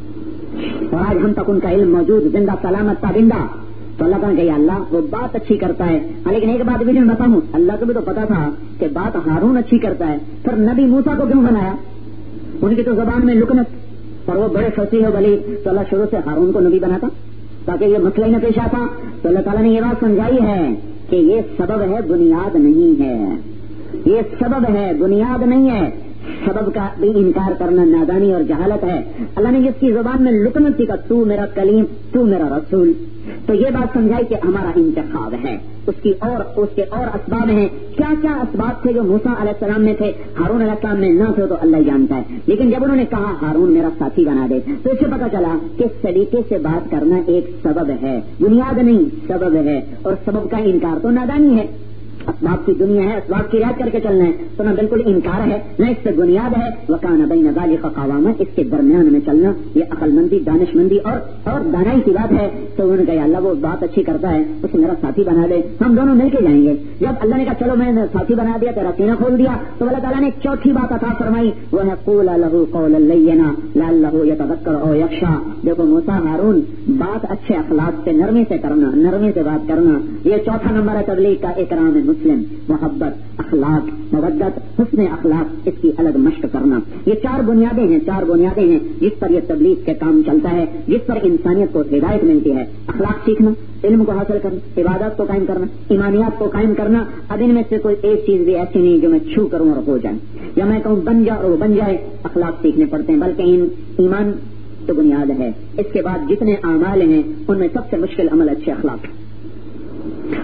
اور آج ہم تک ان کا علم موجود, زندہ سلامت تابندہ. تو اللہ تعالیٰ کہ اللہ وہ بات اچھی کرتا ہے. لیکن ایک بات بھی میں بتاؤں, اللہ کو بھی تو پتا تھا کہ بات ہارون اچھی کرتا ہے, پھر نبی موسیٰ کو کیوں بنایا؟ ان کی تو زبان میں لکنت, پر وہ بڑے فصیح و بلیغ, تو اللہ شروع سے ہارون کو نبی بناتا تاکہ یہ مسئلہ ہی نہ پیش آتا. تو اللہ تعالیٰ نے یہ بات سمجھائی ہے کہ یہ سبب ہے, بنیاد نہیں ہے. یہ سبب ہے, بنیاد نہیں ہے. سبب کا بھی انکار کرنا نادانی اور جہالت ہے. اللہ نے جس کی زبان میں لکنت تھی کہ تو میرا کلیم, تو میرا رسول, تو یہ بات سمجھائی کہ ہمارا انتخاب ہے. اس کی اور اس کے اور اسباب ہیں. کیا کیا اسباب تھے جو موسیٰ علیہ السلام میں تھے, ہارون علیہ السلام میں نہ تھے, تو اللہ جانتا ہے. لیکن جب انہوں نے کہا ہارون میرا ساتھی بنا دے, تو اس سے پتا چلا کہ سلیقے سے بات کرنا ایک سبب ہے, بنیاد نہیں, سبب ہے. اور سبب کا انکار تو نادانی ہے. اسباب کی دنیا ہے, اسباب کی رعایت کر کے چلنا ہے, تو نہ بالکل انکار ہے نہ اس سے بنیاد ہے. وکان بین ذالک قواما, اس کے درمیان میں چلنا یہ عقل مندی, دانش مندی اور اور دانائی کی بات ہے. تو انہوں نے کہا اللہ وہ بات اچھی کرتا ہے, اسے میرا ساتھی بنا دے, ہم دونوں مل کے جائیں گے. جب اللہ نے کہا چلو میں نے ساتھی بنا دیا, تیرا سینہ کھول دیا, تو اللہ تعالیٰ نے ایک چوتھی بات عطا فرمائی, وہ ہے قولا لہ قولا لینا لعلہ یتذکر او یخشی. دیکھو موسیٰ ہارون, بات اچھے اخلاق سے, نرمی سے کرنا, نرمی سے بات کرنا, یہ چوتھا نمبر ہے تبلیغ کا. اکرام مسلم, محبت, اخلاق, مودت, حسن اخلاق, اس کی الگ مشق کرنا. یہ چار بنیادیں ہیں, چار بنیادیں ہیں جس پر یہ تبلیغ کے کام چلتا ہے, جس پر انسانیت کو ہدایت ملتی ہے. اخلاق سیکھنا, علم کو حاصل کرنا, عبادات کو قائم کرنا, ایمانیات کو قائم کرنا. اب ان میں سے کوئی ایک چیز بھی ایسی نہیں جو میں چھو کروں اور ہو جائے, یا میں کہوں بن جا اور وہ بن جائے. اخلاق سیکھنے پڑتے ہیں, بلکہ ان ایمان تو بنیاد ہے. اس کے بعد جتنے اعمال ہیں ان میں سب سے مشکل عمل اچھے اخلاق.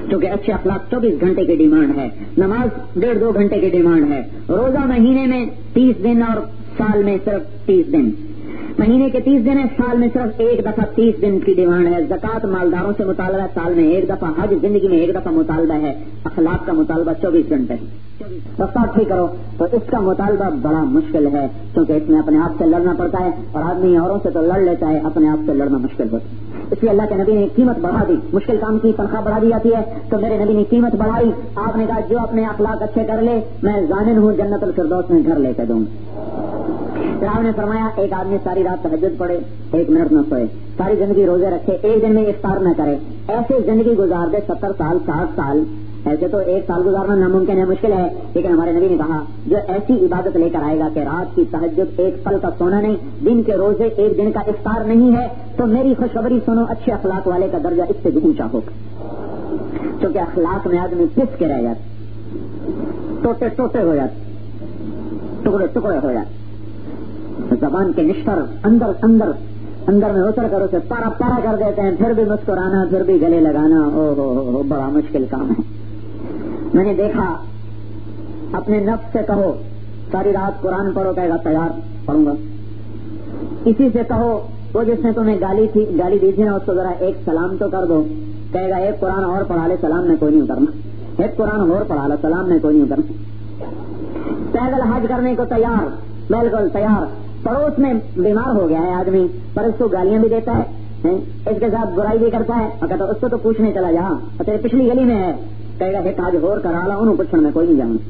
چونکہ اچھے اخلاق چوبیس گھنٹے کی ڈیمانڈ ہے، نماز ڈیڑھ دو گھنٹے کی ڈیمانڈ ہے، روزہ مہینے میں تیس دن اور سال میں صرف تیس دن، مہینے کے تیس دن ہے، سال میں صرف ایک دفعہ تیس دن کی ڈیمانڈ ہے، زکوٰۃ مالداروں سے مطالبہ ہے سال میں ایک دفعہ، حج زندگی میں ایک دفعہ مطالبہ ہے، اخلاق کا مطالبہ چوبیس گھنٹے رفتار ٹھیک کرو تو اس کا مطالبہ بڑا مشکل ہے، کیونکہ اس میں اپنے آپ سے لڑنا پڑتا ہے، اور آدمی اوروں سے تو لڑ لیتا ہے، اپنے آپ سے لڑنا مشکل ہوتا ہے۔ اس لیے اللہ کے نبی نے قیمت بڑھا دی، مشکل کام کی تنخواہ بڑھا دی جاتی ہے تو میرے نبی نے قیمت بڑھائی، آپ نے کہا جو اپنے اخلاق اچھے کر لے میں ضامن ہوں جنت الفردوس میں گھر لے کے دوں۔ پھر آپ نے فرمایا ایک آدمی ساری رات تہجد پڑھے، ایک منٹ نہ سوئے، ساری زندگی روزے رکھے، ایک دن میں افطار نہ کرے، ایسے زندگی گزار دے ستر سال ساٹھ سال، ایسے تو ایک سال گزارنا ناممکن ہے، مشکل ہے، لیکن ہمارے نبی نے کہا جو ایسی عبادت لے کر آئے گا کہ رات کی تہجد ایک پل کا سونا نہیں، دن کے روزے ایک دن کا افطار نہیں ہے، تو میری خوشخبری سنو اچھے اخلاق والے کا درجہ اس سے بھی اونچا ہوگا، کیونکہ اخلاق میں آدمی پس کے رہ جاتے، ٹوٹے ٹوٹے ہو جاتے، ٹکڑے ٹکڑے ہو جاتے، زبان کے نشتر اندر اندر اندر میں اتر کر اسے پارا پارا کر دیتے ہیں، پھر بھی مسکرانا، پھر بھی گلے لگانا، او ہو ہو بڑا مشکل کام ہے۔ میں نے دیکھا اپنے نفس سے کہو ساری رات قرآن پڑھو، کہے گا تیار پڑھوں گا، اسی سے کہو وہ جس نے تمہیں گالی تھی گالی دی تھی نا اس کو ذرا ایک سلام تو کر دو، کہے گا ایک قرآن اور پڑھا لے سلام میں کوئی نہیں اترنا، ایک قرآن اور پڑھا لے سلام میں کوئی نہیں اترنا۔ پیدل حج کرنے کو تیار، بالکل تیار، پڑوس میں بیمار ہو گیا ہے آدمی پر اس کو گالیاں بھی دیتا ہے، اس کے ساتھ برائی بھی کرتا ہے، اور کہتا اس کو تو پوچھنے چلا جا، تیرے پچھلی گلی میں ہے، کہے گا ایک آج اور کرا لا انہوں پوچھنے میں کوئی نہیں جاؤں۔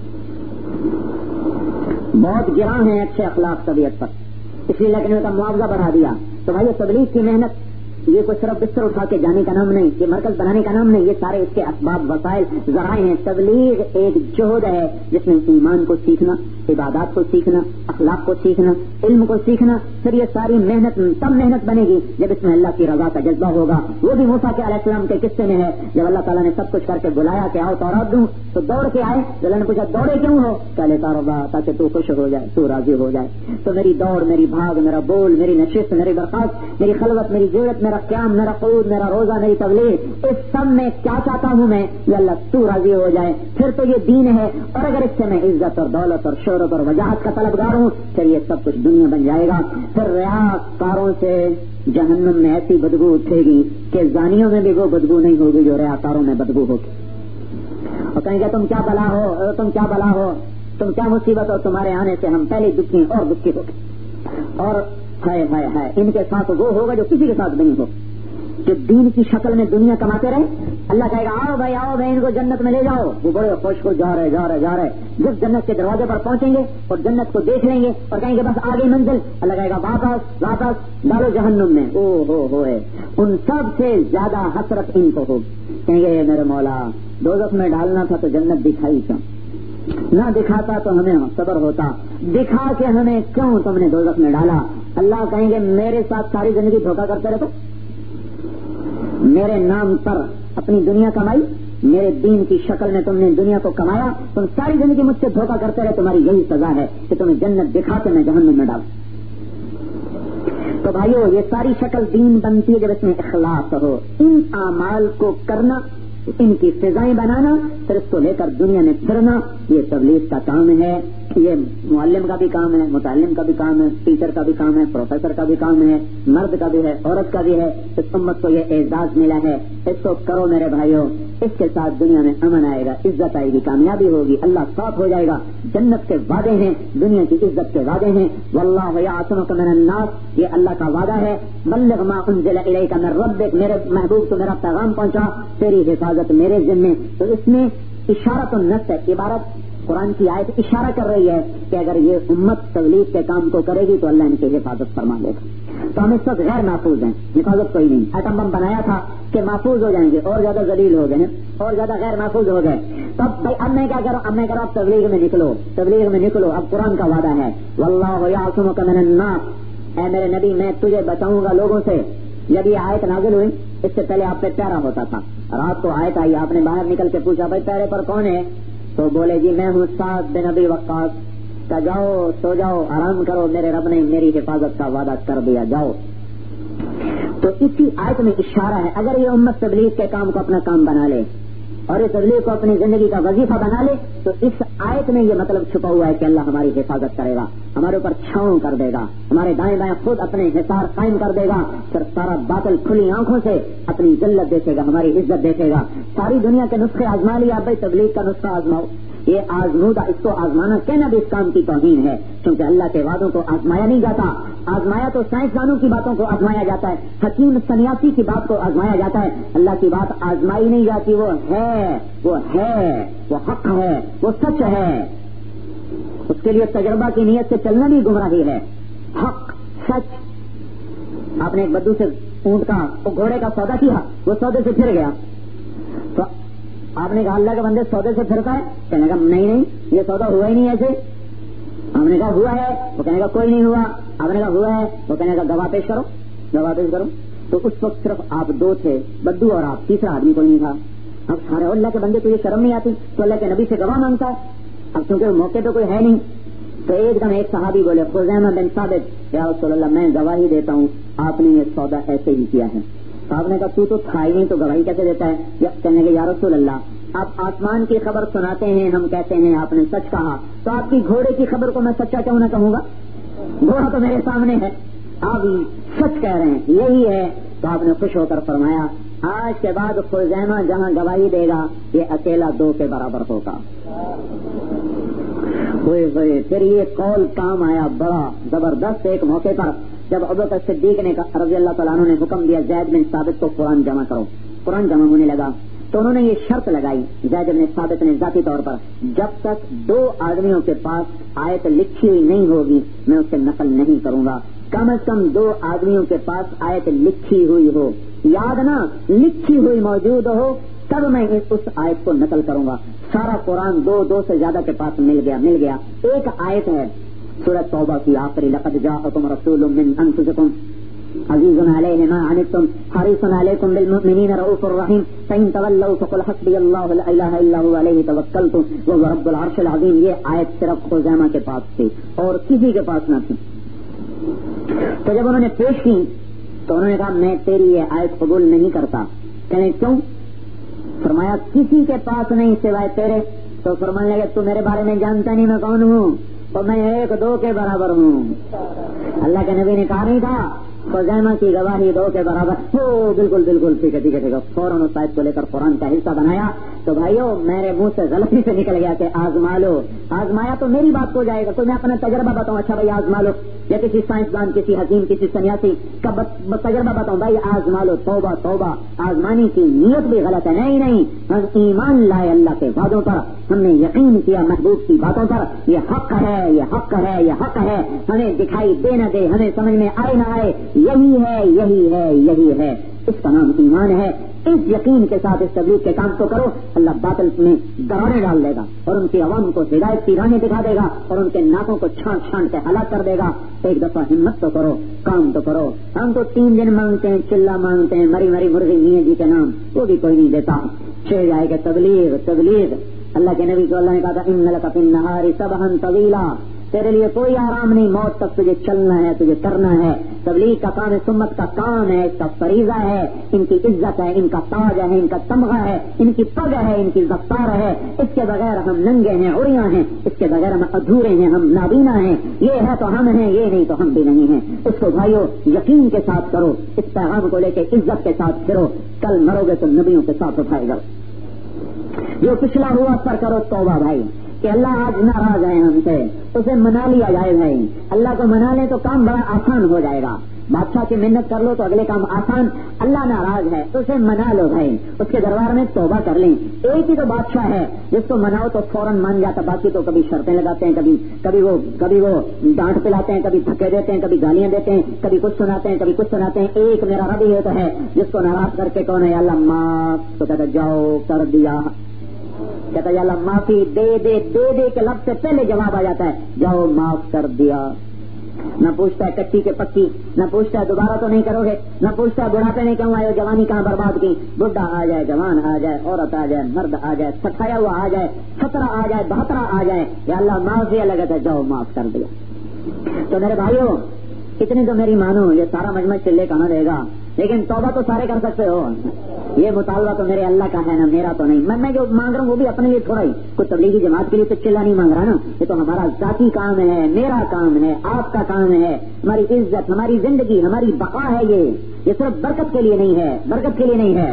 بہت گراں ہیں اچھے اخلاق طبیعت پر، اس لیے لیکن کا معاوضہ بڑھا دیا۔ تو بھائی تبلیغ کی محنت یہ کوئی صرف بستر اٹھا کے جانے کا نام نہیں، یہ مرکز بنانے کا نام نہیں، یہ سارے اس کے اسباب وسائل ذرائع ہیں۔ تبلیغ ایک جہد ہے جس میں ایمان کو سیکھنا، عبادات کو سیکھنا، اخلاق کو سیکھنا، علم کو سیکھنا، پھر یہ ساری محنت تب محنت بنے گی جب اس میں اللہ کی رضا کا جذبہ ہوگا۔ وہ بھی موسیٰ کے علیہ السلام کے قصے میں ہے، جب اللہ تعالیٰ نے سب کچھ کر کے بلایا کہ آؤ تورات دوں تو دوڑ کے آئے، اللہ نے پوچھا دوڑے کیوں ہو؟ کہلے تورات تاکہ تو خوش ہو جائے، تو راضی ہو جائے۔ تو میری دوڑ، میری بھاگ، میرا بول، میری نشست، میری برخاست، میری خلوت، میری جرت، میرا قیام، میرا قعود، میرا روزہ، میری تبلیغ، اس سب میں کیا چاہتا ہوں میں؟ یہ اللہ تو راضی ہو جائے، پھر تو یہ دین ہے۔ اور اگر اس سے میں عزت اور دولت اور شہرت اور وجاہت کا طلبگار ہوں پھر یہ سب کچھ دنیا بن جائے گا۔ پھر ریاکاروں سے جہنم میں ایسی بدبو اٹھے گی کہ زانیوں میں بھی وہ بدبو نہیں ہوگی جو ریاکاروں میں بدبو ہوگی، اور کہیں گے تم کیا بلا ہو، تم کیا بلا ہو، تم کیا مصیبت، اور تمہارے آنے سے ہم پہلے دکھی اور دکھی ہو گئے۔ اور ہائے ہائے ہائے ان کے ساتھ وہ ہوگا جو کسی کے ساتھ نہیں ہو، جو دین کی شکل میں دنیا کماتے رہے۔ اللہ کہے گا آؤ بھائی آؤ بھائی ان کو جنت میں لے جاؤ، وہ بڑے خوش کو جا رہے جا رہے جا رہے جس جنت کے دروازے پر پہنچیں گے اور جنت کو دیکھ لیں گے اور کہیں گے بس آگے منزل، اللہ کہے گا واپس واپس ڈالو جہنم میں۔ او ہو ہوئے ان سب سے زیادہ حسرت ان کو ہوگی، کہیں گے میرے مولا دوزخ میں ڈالنا تھا تو جنت دکھائی کیوں؟ نہ دکھاتا تو ہمیں صبر ہوتا، دکھا کے ہمیں کیوں تم نے دوزخ میں ڈالا؟ اللہ کہیں گے میرے ساتھ ساری زندگی دھوکہ کرتے رہتے، میرے نام پر اپنی دنیا کمائی، میرے دین کی شکل میں تم نے دنیا کو کمایا، تم ساری زندگی مجھ سے دھوکہ کرتے رہے، تمہاری یہی سزا ہے کہ تمہیں جنت دکھا کے میں جہنم میں ڈال۔ تو بھائیو یہ ساری شکل دین بنتی ہے جب اس میں اخلاص ہو، ان اعمال کو کرنا، ان کی فضائیں بنانا، پھر اس کو لے کر دنیا میں پھرنا، یہ تبلیغ کا کام ہے، یہ معلم کا بھی کام ہے، متعلم کا بھی کام ہے، ٹیچر کا بھی کام ہے، پروفیسر کا بھی کام ہے، مرد کا بھی ہے، عورت کا بھی ہے۔ اس امت کو یہ اعزاز ملا ہے، اس کو کرو میرے بھائیوں، اس کے ساتھ دنیا میں امن آئے گا، عزت آئے گی، کامیابی ہوگی، اللہ ساتھ ہو جائے گا، جنت کے وعدے ہیں، دنیا کی عزت کے وعدے ہیں۔ واللہ یعصمک من الناس، یہ اللہ کا وعدہ ہے، بلغ ما انزل الیک من ربک، میرے محبوب تو میرا پیغام پہنچا، تیری حفاظت میرے ذمے۔ تو اس میں اشارۃ النص ہے، عبارت قرآن کی آیت اشارہ کر رہی ہے کہ اگر یہ امت تبلیغ کے کام کو کرے گی تو اللہ ان کی حفاظت فرما دے گا۔ تو ہم اس وقت غیر محفوظ ہیں، حفاظت کوئی نہیں۔ ایٹم بم بنایا تھا کہ محفوظ ہو جائیں گے، اور زیادہ ذلیل ہو گئے، اور زیادہ غیر محفوظ ہو گئے۔ تب بھائی اب میں کیا کروں؟ اب میں کروں اب تبلیغ میں نکلو، تبلیغ میں نکلو، اب قرآن کا وعدہ ہے واللہ یعصمک من الناس، اے میرے نبی میں تجھے بچاؤں گا لوگوں سے۔ جب یہ آیت نازل ہوئی اس سے پہلے آپ پہ پیارا ہوتا تھا، رات کو آیت آئی، آپ نے باہر نکل کے پوچھا بھائی پیارے پر کون ہے؟ تو بولے جی میں ہوں سعد بن ابی وقاص۔ کہ جاؤ سو جاؤ آرام کرو، میرے رب نے میری حفاظت کا وعدہ کر دیا، جاؤ۔ تو اسی آیت میں اشارہ ہے اگر یہ امت تبلیغ کے کام کو اپنا کام بنا لے، اور اس تبلیغ کو اپنی زندگی کا وظیفہ بنا لے تو اس آیت میں یہ مطلب چھپا ہوا ہے کہ اللہ ہماری حفاظت کرے گا, ہمارے اوپر چھاؤں کر دے گا, ہمارے دائیں بائیں خود اپنے حصار قائم کر دے گا, پھر سارا باطل کھلی آنکھوں سے اپنی ذلت دیکھے گا, ہماری عزت دیکھے گا. ساری دنیا کے نسخے آزما لیا, آپ بھائی تبلیغ کا نسخہ آزماؤ. یہ آزمودہ, اس کو آزمانا کہنا بھی اس کام کی توہین ہے, کیونکہ اللہ کے وعدوں کو آزمایا نہیں جاتا. آزمایا تو سائنسدانوں کی باتوں کو آزمایا جاتا ہے, حکیم سنیاسی کی بات کو آزمایا جاتا ہے. اللہ کی بات آزمائی نہیں جاتی, وہ ہے وہ ہے وہ حق ہے, وہ سچ ہے. اس کے لیے تجربہ کی نیت سے چلنا بھی گمراہی ہے. حق سچ. آپ نے ایک بدو سے اونٹ کا گھوڑے کا سودا کیا, وہ سودے سے پھر گیا, تو آپ نے کہا اللہ کے بندے سودے سے پھرتا ہے؟ کہنے کا نہیں نہیں یہ سودا ہوا ہی نہیں ایسے. ہم نے کہا ہوا ہے, وہ کہنے کا کوئی نہیں ہوا. آپ نے کہا ہوا ہے, وہ کہنے کا گواہ پیش کرو, گواہ پیش کرو. تو اس وقت صرف آپ دو تھے, بدو اور آپ, تیسرا آدمی کوئی نہیں تھا. اب سارے اللہ کے بندے تو یہ شرم نہیں آتی تو اللہ کے نبی سے گواہ مانگتا ہے. اب کیونکہ موقع پہ کوئی ہے نہیں تو ایک دم ایک صحابی بولے خزیمہ بن ثابت, یا رسول اللہ میں گواہی دیتا ہوں آپ نے یہ سودا ایسے ہی کیا ہے. آپ نے کہا تو تو تھا ہی نہیں تو گواہی کیسے دیتا ہے؟ کہنے کے یا رسول اللہ آپ آسمان کی خبر سناتے ہیں, ہم کہتے ہیں آپ نے سچ کہا, تو آپ کی گھوڑے کی خبر کو میں سچا کیوں نہ کہوں گا؟ گھوڑا تو میرے سامنے ہے, آپ سچ کہہ رہے ہیں, یہی ہے. تو آپ نے خوش ہو کر فرمایا آج کے بعد خزیمہ جہاں گواہی دے گا یہ اکیلا دو کے برابر ہوگا. ہوئے ہوئے پھر یہ قول کام آیا بڑا زبردست. ایک موقع پر جب ابوبکر صدیق نے رضی اللہ تعالیٰ عنہ نے حکم دیا زید بن ثابت کو قرآن جمع کرو, قرآن جمع ہونے لگا تو انہوں نے یہ شرط لگائی زید بن ثابت نے ذاتی طور پر, جب تک دو آدمیوں کے پاس آیت لکھی ہوئی نہیں ہوگی میں اسے نقل نہیں کروں گا. کم از کم دو آدمیوں کے پاس آیت لکھی ہوئی ہو, یاد نہ لکھی ہوئی موجود ہو, تب میں اس آیت کو نقل کروں گا. سارا قرآن دو دو سے زیادہ کے پاس مل گیا مل گیا ایک آیت ہے سورۃ توبہ کی آخری, لقد جاءکم رسول من انفسکم عزیز علیہ ما عنتم حریص علیکم بالمؤمنین رؤوف الرحیم فإن تولوا فقل حسبی اللہ لا الہ الا هو علیہ توکلت وهو رب العرش العظیم. یہ آیت صرف خزیمہ کے پاس تھی اور کسی کے پاس نہ تھی. تو جب انہوں نے پیش کی تو انہوں نے کہا میں تیری یہ آیت قبول نہیں کرتا. کہنے کیوں؟ فرمایا کسی کے پاس نہیں سوائے تیرے. تو فرمانے لگے تو میرے بارے میں جانتا نہیں میں کون ہوں, تو میں ایک دو کے برابر ہوں. اللہ کے نبی نے کہا نہیں تھا خزیمہ کی گواہی دو کے برابر ہو, بالکل بالکل ٹھیک ہے ٹھیک ہے ٹھیک ہے. فوراً اس آیت کو لے کر قرآن کا حصہ بنایا. تو بھائیو میرے منہ سے غلطی سے نکل گیا کہ آزما لو. آزمایا تو میری بات ہو جائے گا, تو میں اپنا تجربہ بتاؤں اچھا بھائی آزما لو, یا کسی سائنسدان کسی حکیم کسی سنیاسی کا تجربہ بتاؤں بھائی آزما لو. توبہ توبہ, آزمانے کی نیت بھی غلط ہے. نہیں نہیں, ہم ایمان لائے اللہ کے وعدوں پر, ہم نے یقین کیا محبوب کی باتوں پر. یہ حق ہے یہ حق ہے یہ حق ہے, ہمیں دکھائی دے نہ دے, ہمیں سمجھ میں آئے نہ آئے, یہی ہے یہی ہے یہی ہے. اس کا نام ایمان ہے. اس یقین کے ساتھ اس تبلیغ کے کام کو کرو, اللہ باطل میں دراڑیں ڈال دے گا اور ان کی عوام کو ہدایت کی راہیں دکھا دے گا اور ان کے ناکوں کو چھانٹ چھانٹ کے ہلاک کر دے گا. ایک دفعہ ہمت تو کرو, کام تو کرو. ہم تو تین دن مانگتے ہیں, چلا مانگتے ہیں, مری مری مرغی میاں جی کے نام, وہ بھی کوئی نہیں دیتا. چھ جائے گا تبلیغ تبلیغ. اللہ کے نبی کو اللہ نے کہا تھا ان لک فی النہار سبحا طویلا, تیرے لیے کوئی آرام نہیں, موت تک تجھے چلنا ہے تجھے کرنا ہے. تبلیغ کا کام سمت کا کام ہے, اس کا فریضہ ہے. ان کی عزت ہے, ان کا تاج ہے, ان کا تمغہ ہے, ان کی پگ ہے, ان کی رفتار ہے. اس کے بغیر ہم ننگے ہیں, عریاں ہیں. اس کے بغیر ہم ادھورے ہیں, ہم نابینا ہیں. یہ ہے تو ہم ہیں, یہ نہیں تو ہم بھی نہیں ہیں. اس کو بھائیو یقین کے ساتھ کرو, اس پیغام کو لے کے عزت کے ساتھ پھرو. کل مرو گے تو نبیوں کے ساتھ اٹھائے گا. جو پچھلا ہوا پر کرو توبہ بھائی, کہ اللہ آج ناراض ہے ہم سے, اسے منا لیا جائے بھائی. اللہ کو منا لیں تو کام بڑا آسان ہو جائے گا. بادشاہ کی محنت کر لو تو اگلے کام آسان. اللہ ناراض ہے تو اسے منا لو بھائی, اس کے دربار میں توبہ کر لیں. ایک ہی تو بادشاہ ہے جس کو مناؤ تو فوراً مان جاتا, باقی تو کبھی شرطیں لگاتے ہیں, کبھی کبھی وہ کبھی وہ ڈانٹ پلاتے ہیں, کبھی دھکے دیتے ہیں, کبھی گالیاں دیتے ہیں, کبھی کچھ سناتے ہیں کبھی کچھ سناتے ہیں. ایک میرا رب ہی تو ہے جس کو ناراض کر کے کون ہے اللہ معاف, تو کہتا جاؤ کر دیا, کہتا یا اللہ معافی دے دے دے دے کے لفظ سے پہلے جواب آ جاتا ہے جاؤ معاف کر دیا. نہ پوچھتا ہے کچی کے پکی, نہ پوچھتا ہے دوبارہ تو نہیں کرو گے, نہ پوچھتا ہے بڑھاپے میں کیوں آئے, جوانی کہاں برباد کی. بڈھا آ جائے, جوان آ جائے, عورت آ جائے, مرد آ جائے, سٹھایا ہوا آ جائے, سترہ آ جائے, بہترہ آ جائے, یا اللہ معافی لگا تھا جاؤ معاف کر دیا. تو میرے بھائیوں اتنی تو میری مانو, یہ سارا مجمع چلے کہاں دے گا, لیکن توبہ تو سارے کر سکتے ہو. یہ مطالبہ تو میرے اللہ کا ہے نا، میرا تو نہیں. میں میں جو مانگ رہا ہوں وہ بھی اپنے لیے تھوڑا ہی، کوئی تبلیغی جماعت کے لیے تو چلا نہیں مانگ رہا نا. یہ تو ہمارا ذاتی کام ہے، میرا کام ہے، آپ کا کام ہے. ہماری عزت، ہماری زندگی، ہماری بقا ہے. یہ یہ صرف برکت کے لیے نہیں ہے، برکت کے لیے نہیں ہے،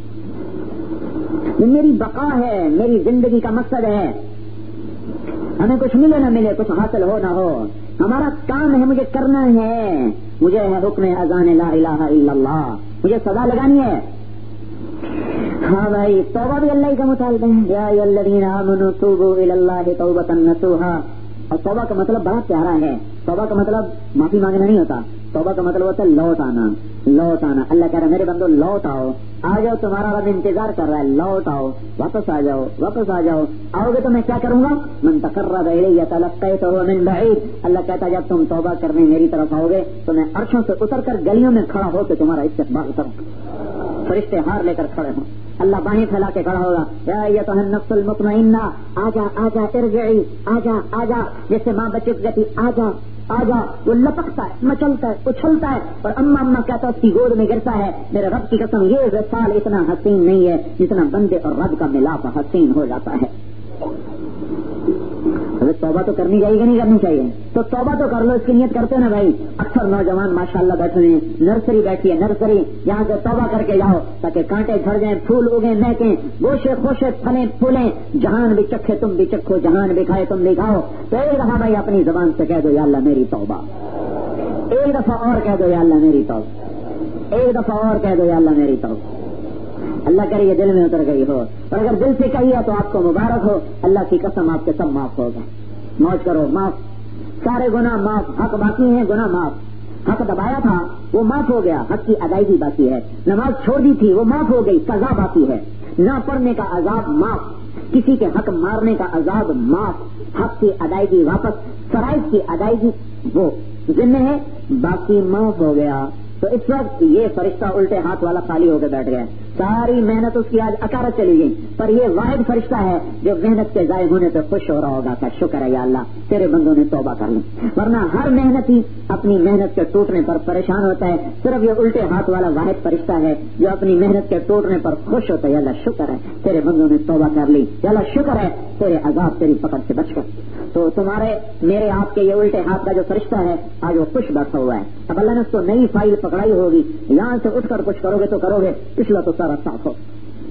یہ میری بقا ہے، میری زندگی کا مقصد ہے. ہمیں کچھ ملے نہ ملے، کچھ حاصل ہو نہ ہو، ہمارا کام ہے، مجھے کرنا ہے. مجھے ہے حکم اذان لا الہ الا اللہ، مجھے صدا لگانی ہے. ہاں بھائی، توبہ بھی اللہ کا مطالبہ ہے. یا ایھا الذین آمنوا توبوا الی اللہ توبۃ نصوحا. اور توبہ کا مطلب بڑا پیارا ہے. توبہ کا مطلب معافی مانگنا نہیں ہوتا. توبہ کا مطلب ہوتا ہے لوٹ آنا، لوٹ آنا. اللہ کہہ رہا ہے میرے بندو لوٹ آؤ، آ جاؤ، تمہارا رب انتظار کر رہا ہے. لوٹ آؤ، واپس آ جاؤ، واپس آ جاؤ. آؤ گے تو میں کیا کروں گا؟ من تقرب الی تلقیتہ من بعید. اللہ کہتا ہے جب تم توبہ کرنے میری طرف آؤ گے تو میں عرشوں سے اتر کر گلیوں میں کھڑا ہو کے تمہارا استقبال کروں. فرشتے ہار لے کر کھڑے ہوں، اللہ باہیں پھیلا کے کھڑا ہوگا. یا ایھا النفس المطمئنہ، آجا آجا ارجعی، آجا آجا. جیسے ماں بچے کی کہتی آجا آجا، وہ لپکتا ہے، مچلتا ہے، اچھلتا ہے، اور اما اما کہتا ہے اس کی گود میں گرتا ہے. میرے رب کی قسم یہ وصال اتنا حسین نہیں ہے جتنا بندے اور رب کا ملاپ حسین ہو جاتا ہے. توبہ تو کرنی چاہیے کہ نہیں کرنی چاہیے؟ تو توبہ تو کر لو، اس کی نیت کرتے نا بھائی. اکثر نوجوان ماشاءاللہ بیٹھے ہیں، نرسری بیٹھی ہے، نرسری، یہاں سے توبہ کر کے جاؤ تاکہ کانٹے جھڑ جائیں، پھول اگیں، مہکیں، گوشے خوشے پھلیں پھولیں. جہان بھی چکھے تم بھی چکھو، جہان بھی کھائے تم بھی کھاؤ. تو ایک دفعہ بھائی اپنی زبان سے کہہ دو یا اللہ میری توبہ. ایک دفعہ اور کہہ دو یا اللہ میری توبہ. ایک دفعہ اور کہہ دو یا اللہ میری توبہ. اللہ کرے یہ دل میں اتر گئی ہو، اور اگر دل سے کہیے تو آپ کو مبارک ہو. اللہ کی قسم آپ کے سب معاف ہوگا. موج کرو، معاف، سارے گناہ معاف. حق باقی ہیں، گناہ معاف. حق دبایا تھا وہ معاف ہو گیا، حق کی ادائیگی باقی ہے. نماز چھوڑ دی تھی وہ معاف ہو گئی، سزا باقی ہے. نہ پڑھنے کا عذاب معاف، کسی کے حق مارنے کا عذاب معاف، حق کی ادائیگی واپس، فرائض کی ادائیگی وہ ذمہ ہے، باقی معاف ہو گیا. تو اس وقت یہ فرشتہ الٹے ہاتھ والا خالی ہو کے بیٹھ گیا. ساری محنت اس کی آج اکارت چلی گئی، پر یہ واحد فرشتہ ہے جو محنت کے ضائع ہونے پہ خوش ہو رہا ہوگا کہ شکر ہے یا اللہ تیرے بندوں نے توبہ کر لی. ورنہ ہر محنتی اپنی محنت کے ٹوٹنے پر پریشان ہوتا ہے. صرف یہ الٹے ہاتھ والا واحد فرشتہ ہے جو اپنی محنت کے ٹوٹنے پر خوش ہوتا ہے. یا اللہ شکر ہے تیرے بندوں نے توبہ کر لی، یا اللہ شکر ہے تیرے عذاب تیری پکڑ سے بچ کر. تو تمہارے میرے آپ کے یہ الٹے ہاتھ کا جو فرشتہ ہے آج وہ خوش بیٹھا ہوا ہے. اب اللہ نے اس کو نئی فائل پکڑائی ہوگی، یہاں سے اٹھ کر کچھ کرو گے تو کرو گے، پچھلا تو سارا صاف ہو.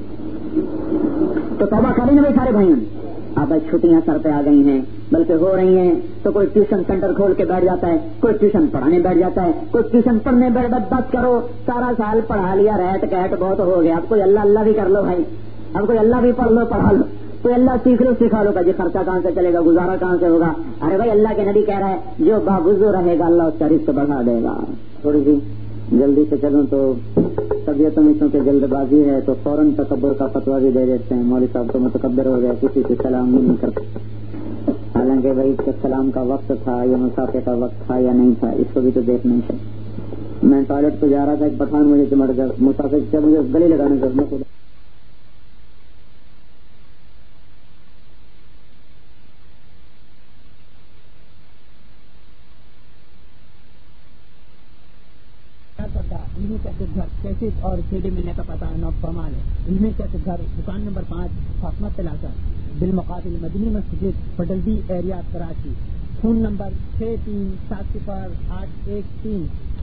تو توبہ کریں گے بھائی سارے بھائیوں. اب چھٹیاں سر پہ آ گئی ہیں، بلکہ ہو رہی ہیں، تو کوئی ٹیوشن سینٹر کھول کے بیٹھ جاتا ہے، کوئی ٹیوشن پڑھانے بیٹھ جاتا ہے، کوئی ٹیوشن پڑھنے بیٹھ. بس کرو، سارا سال پڑھا لیا، ریٹ کیٹ بہت ہو گیا، اب کوئی اللہ اللہ بھی کر لو بھائی. اب کوئی اللہ بھی پڑھ لو، پڑھا لو، کوئی اللہ سیکھ لو، سکھا لو. جی خرچہ کہاں سے چلے گا، گزارا کہاں سے ہوگا؟ ارے بھائی اللہ کے نبی کہہ رہا ہے جو باوضو رہے گا اللہ اس کا رزق بڑھا دے گا. تھوڑی سی جلدی سے چلوں تو طبیعتوں میں چونکہ جلد بازی ہے تو فوراً تکبر کا فتویٰ بھی دے دیتے ہیں. مولوی صاحب تو متکبر ہو گئے، کسی سے سلام نہیں کرتے. حالانکہ بھائی اس کے سلام کا وقت تھا یا مسافے کا وقت تھا یا نہیں تھا، اس کو بھی تو دیکھنا چاہیے. میں ٹوائلٹ پہ جا رہا تھا، ایک پٹھان مجھے چمٹ کر مسافر سے مجھے گلی لگانے کا کیسٹ اور سی ڈی ملنے کا پتہ نو کمال ہے. علمی کیسٹ گھر، دکان نمبر پانچ، فاطمہ پلازا، بالمقابل مدنی مسجد، پٹلبی ایریا، کراچی. فون نمبر چھ تین سات صفر آٹھ ایک تین